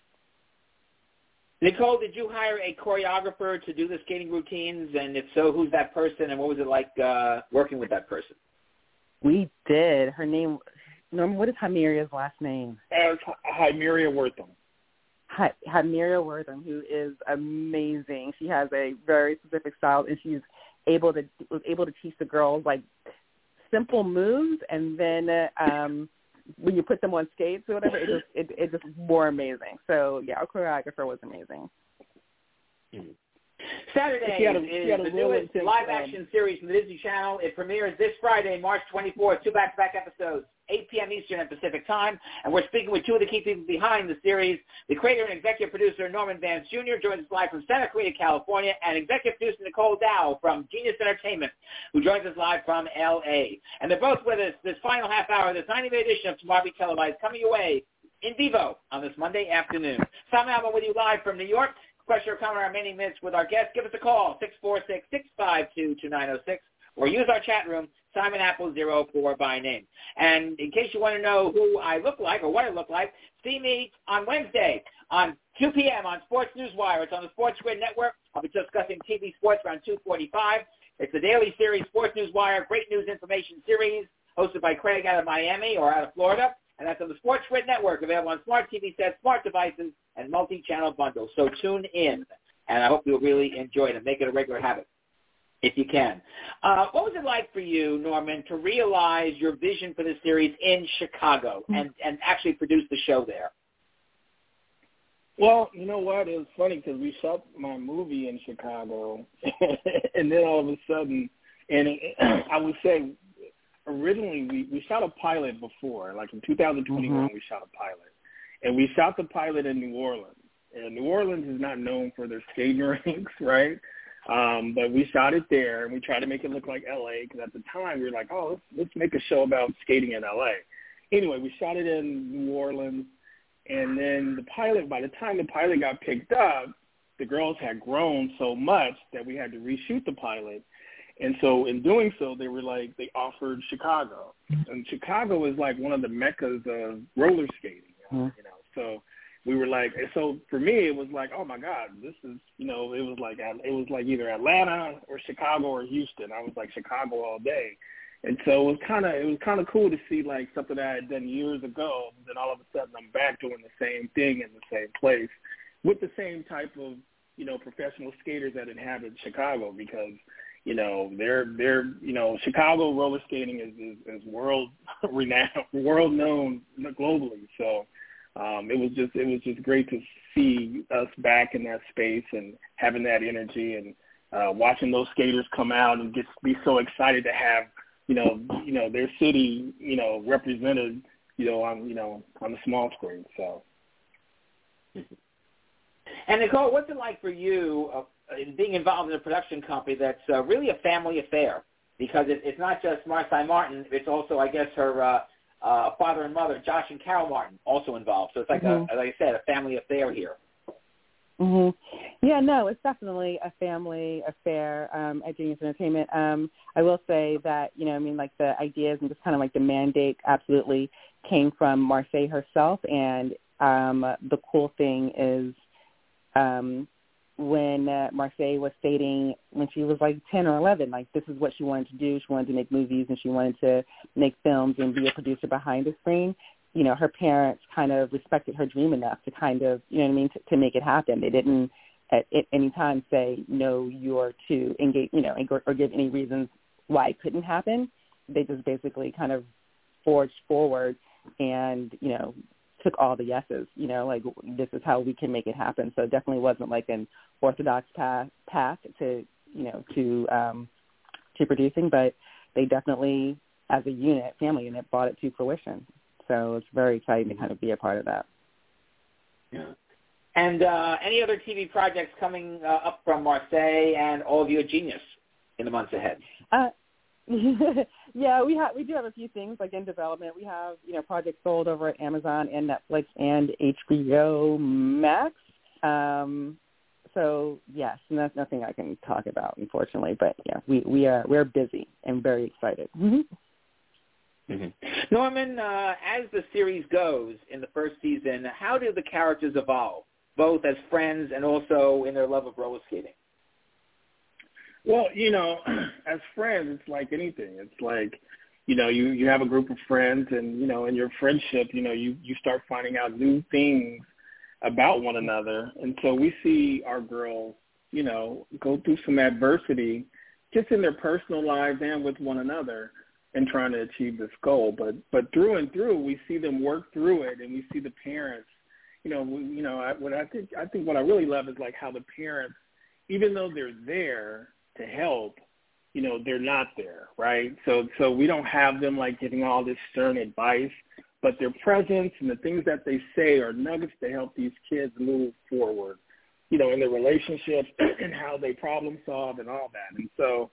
Nicole, did you hire a choreographer to do the skating routines? And if so, who's that person, and what was it like uh, working with that person? We did. Her name, Norman, what is Hymeria's last name? Uh, Hymeria Wortham. Hy- Hymeria Wortham, who is amazing. She has a very specific style, and she's able to was able to teach the girls like simple moves, and then uh, um, when you put them on skates or whatever, it just it, it just more amazing. So yeah, our choreographer was amazing. Mm-hmm. Saturday a, is the newest live-action um, series from the Disney Channel. It premieres this Friday, March twenty-fourth, two back-to-back episodes, eight p.m. Eastern and Pacific Time. And we're speaking with two of the key people behind the series. The creator and executive producer, Norman Vance Junior, joins us live from Santa Clarita, California, and executive producer, Nicole Dow from Genius Entertainment, who joins us live from L A. And they're both with us this final half hour of this ninety-minute edition of Tomorrow Be Televised, coming your way in vivo on this Monday afternoon. Simon Alban with you live from New York. Question or comment our many minutes with our guest, give us a call, six four six, six five two, two nine zero six, or use our chat room, Simon Apple zero four by name. And in case you want to know who I look like or what I look like, see me on Wednesday on two p.m. on Sports Newswire. It's on the Sports Grid Network. I'll be discussing T V sports around two forty-five. It's a daily series, Sports Newswire, great news information series, hosted by Craig out of Miami or out of Florida. and that's on the Sports Grid Network, available on smart T V sets, smart devices, and multi-channel bundles. So tune in, and I hope you'll really enjoy it and make it a regular habit if you can. Uh, what was it like for you, Norman, to realize your vision for this series in Chicago and, and actually produce the show there? Well, you know what? It was funny because we shot my movie in Chicago, and then all of a sudden, and it, I would say originally we, we shot a pilot before, like in two thousand twenty-one mm-hmm. we shot a pilot. And we shot the pilot in New Orleans. And New Orleans is not known for their skating rinks, right? Um, but we shot it there, and we tried to make it look like L A because at the time we were like, oh, let's, let's make a show about skating in L A. Anyway, we shot it in New Orleans, and then the pilot, by the time the pilot got picked up, the girls had grown so much that we had to reshoot the pilot. And so in doing so, they were like, they offered Chicago. And Chicago is like one of the meccas of roller skating, you know, mm-hmm. you know. So we were like, so for me, it was like, oh my God, this is, you know, it was like, it was like either Atlanta or Chicago or Houston. I was like Chicago all day. And so it was kind of, it was kind of cool to see like something that I had done years ago. And then all of a sudden I'm back doing the same thing in the same place with the same type of, you know, professional skaters that inhabit Chicago because, you know, they're, they're, you know, Chicago roller skating is, is, is world renowned, world known globally. So um, it was just, it was just great to see us back in that space and having that energy and uh, watching those skaters come out and just be so excited to have, you know, you know, their city, you know, represented, you know, on, you know, on the small screen. So. And Nicole, what's it like for you uh, being involved in a production company that's uh, really a family affair? Because it, it's not just Marcy Martin; it's also, I guess, her uh, uh, father and mother, Josh and Carol Martin, also involved. So it's like, mm-hmm. a, like I said, a family affair here. Mhm. Yeah, no, it's definitely a family affair um, at Genius Entertainment. Um, I will say that, you know, I mean, like the ideas and just kind of like the mandate absolutely came from Marcy herself. And um, the cool thing is um, when uh, Marcy was stating when she was like ten or eleven, like this is what she wanted to do. She wanted to make movies and she wanted to make films and be a producer behind the screen. You know, her parents kind of respected her dream enough to kind of, you know what I mean, to, to make it happen. They didn't at, at any time say, no, you're to engage, you know, or give any reasons why it couldn't happen. They just basically kind of forged forward and, you know, took all the yeses, you know, like this is how we can make it happen. So it definitely wasn't like an orthodox path, path to, you know, to, um, to producing, but they definitely, as a unit, family unit, brought it to fruition. So it's very exciting to kind of be a part of that. Yeah. And uh, any other T V projects coming uh, up from Marcy and all of you at Genius in the months ahead? Uh, yeah, we have we do have a few things like in development. We have, you know, projects sold over at Amazon and Netflix and H B O Max. Um, so yes, and that's nothing I can talk about, unfortunately. But yeah, we we are we're busy and very excited. Mm-hmm. Mm-hmm. Norman, uh, as the series goes in the first season, how do the characters evolve, both as friends and also in their love of roller skating? Well, you know, as friends, it's like anything. It's like, you know, you, you have a group of friends and, you know, in your friendship, you know, you, you start finding out new things about one another. And so we see our girls, you know, go through some adversity just in their personal lives and with one another, and trying to achieve this goal, but but through and through, we see them work through it, and we see the parents. You know, we, you know, I, what I think I think what I really love is like how the parents, even though they're there to help, you know, they're not there, right? So so we don't have them like giving all this stern advice, but their presence and the things that they say are nuggets to help these kids move forward, you know, in their relationships and how they problem solve and all that, and so.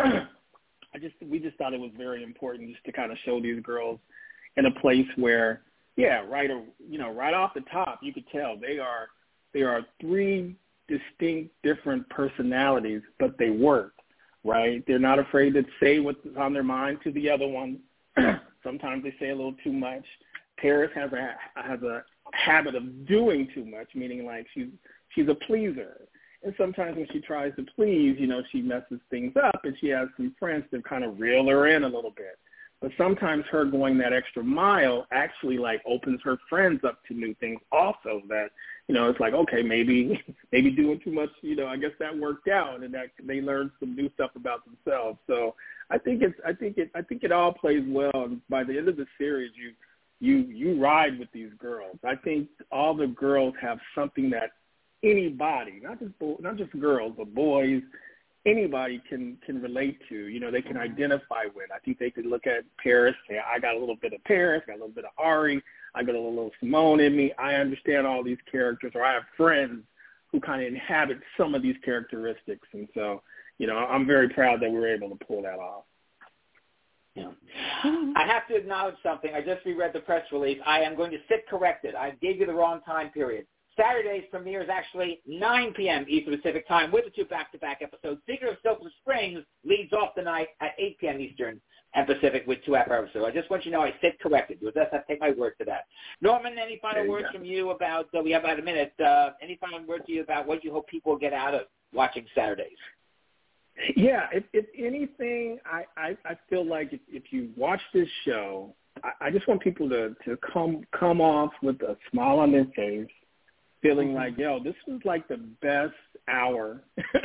I just we just thought it was very important just to kind of show these girls in a place where, yeah, right or you know, right off the top, you could tell they are they are three distinct different personalities, but they work, right? They're not afraid to say what's on their mind to the other one. Sometimes they say a little too much. Paris has a has a habit of doing too much, meaning like she's she's a pleaser. And sometimes when she tries to please, you know, she messes things up, and she has some friends that kind of reel her in a little bit. But sometimes her going that extra mile actually like opens her friends up to new things also that, you know, it's like, okay, maybe maybe doing too much, you know, I guess that worked out and that they learned some new stuff about themselves. So I think it's I think it I think it all plays well. And by the end of the series you you you ride with these girls. I think all the girls have something that anybody, not just bo- not just girls, but boys, anybody can can relate to. You know, they can identify with. I think they could look at Paris, say, I got a little bit of Paris, got a little bit of Ari, I got a little Simone in me. I understand all these characters, or I have friends who kind of inhabit some of these characteristics. And so, you know, I'm very proud that we were able to pull that off. Yeah. I have to acknowledge something. I just reread the press release. I am going to sit corrected. I gave you the wrong time period. Saturday's premiere is actually nine p.m. Eastern Pacific Time with the two back-to-back episodes. Secret of Sulphur Springs leads off the night at eight p.m. Eastern and Pacific with two after episodes. I just want you to know I sit corrected. You just have to take my word for that. Norman, any final words go. from you about, uh, we have about a minute, uh, any final words to you about what you hope people get out of watching Saturdays? Yeah, if, if anything, I, I, I feel like if, if you watch this show, I, I just want people to, to come come off with a smile on their face, feeling mm-hmm. like, yo, this was like the best hour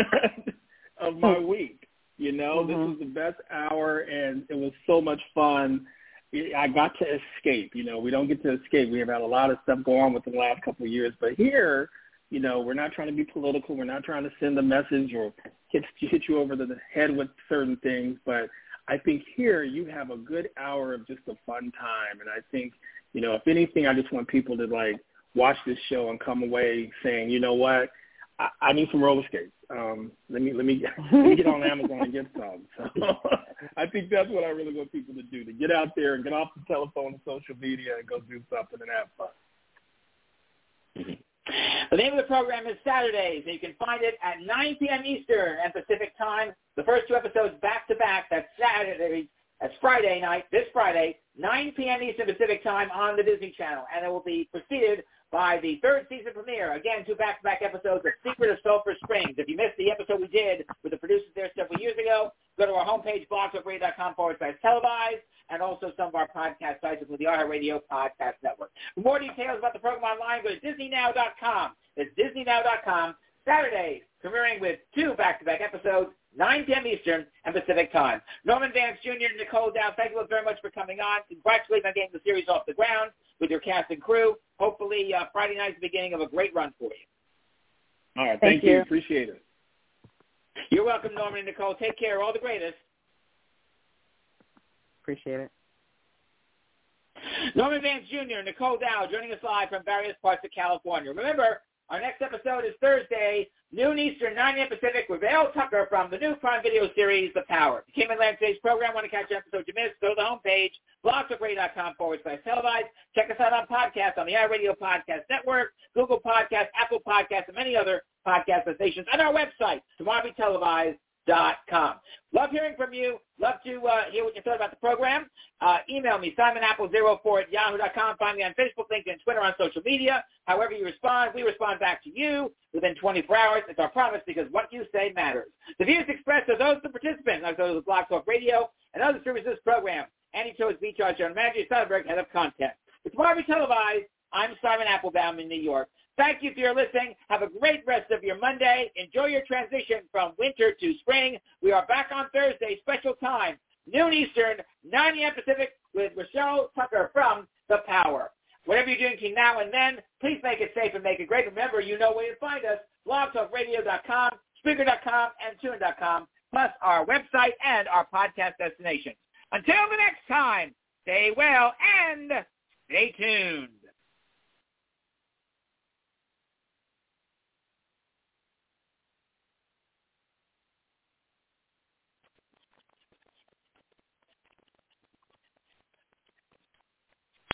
of my week. You know, mm-hmm. this was the best hour, and it was so much fun. I got to escape. You know, we don't get to escape. We have had a lot of stuff go on within the last couple of years. But here, you know, we're not trying to be political. We're not trying to send a message or hit, hit you over the head with certain things. But I think here you have a good hour of just a fun time. And I think, you know, if anything, I just want people to, like, watch this show and come away saying, you know what, I, I need some roller skates. Um, let me let me let me get on Amazon and get some. So I think that's what I really want people to do, to get out there and get off the telephone and social media and go do something and have fun. Mm-hmm. The name of the program is Saturdays, and you can find it at nine p.m. Eastern and Pacific Time. The first two episodes back-to-back. That's Saturday. That's Friday night, this Friday, nine p.m. Eastern Pacific Time on the Disney Channel. And it will be preceded by the third season premiere. Again, two back-to-back episodes of Secret of Sulphur Springs. If you missed the episode we did with the producers there several years ago, go to our homepage, blogtalkradio.com forward slash televised, and also some of our podcast sites, including the iHeartRadio Podcast Network. For more details about the program online, go to disney now dot com. It's disney now dot com. Saturdays, premiering with two back-to-back episodes, nine p.m. Eastern and Pacific Time. Norman Vance Junior and Nicole Dow, thank you very much for coming on. Congratulations on getting the series off the ground with your cast and crew. Hopefully uh, Friday night is the beginning of a great run for you. All right. Thank, thank you. you. Appreciate it. You're welcome, Norman and Nicole. Take care. All the greatest. Appreciate it. Norman Vance Junior and Nicole Dow joining us live from various parts of California. Remember, our next episode is Thursday, noon Eastern, nine a.m. Pacific, with Vail Tucker from the new Prime Video series, The Power. If you came in last today's program, want to catch an episode you missed, go to the homepage, blogtalkradio.com forward slash televised. Check us out on podcasts on the iRadio Podcast Network, Google Podcasts, Apple Podcasts, and many other podcast stations, and our website, tomorrow be televised dot com. Love hearing from you. Love to uh, hear what you thought about the program. Uh, email me, simon apple zero four at yahoo dot com. Find me on Facebook, LinkedIn, Twitter, on social media. However you respond, we respond back to you within twenty-four hours. It's our promise, because what you say matters. The views expressed are those of the participants, like those of Blog Talk Radio and other services of this program. Andy Cho is V C R General Manager, Soderbergh, Head of Content. It's tomorrow we televised. I'm Simon Applebaum in New York. Thank you for your listening. Have a great rest of your Monday. Enjoy your transition from winter to spring. We are back on Thursday, special time, noon Eastern, nine a.m. Pacific, with Rochelle Tucker from The Power. Whatever you're doing between now and then, please make it safe and make it great. Remember, you know where to find us, blog talk radio dot com, Spreaker dot com, and tune dot com, plus our website and our podcast destinations. Until the next time, stay well and stay tuned.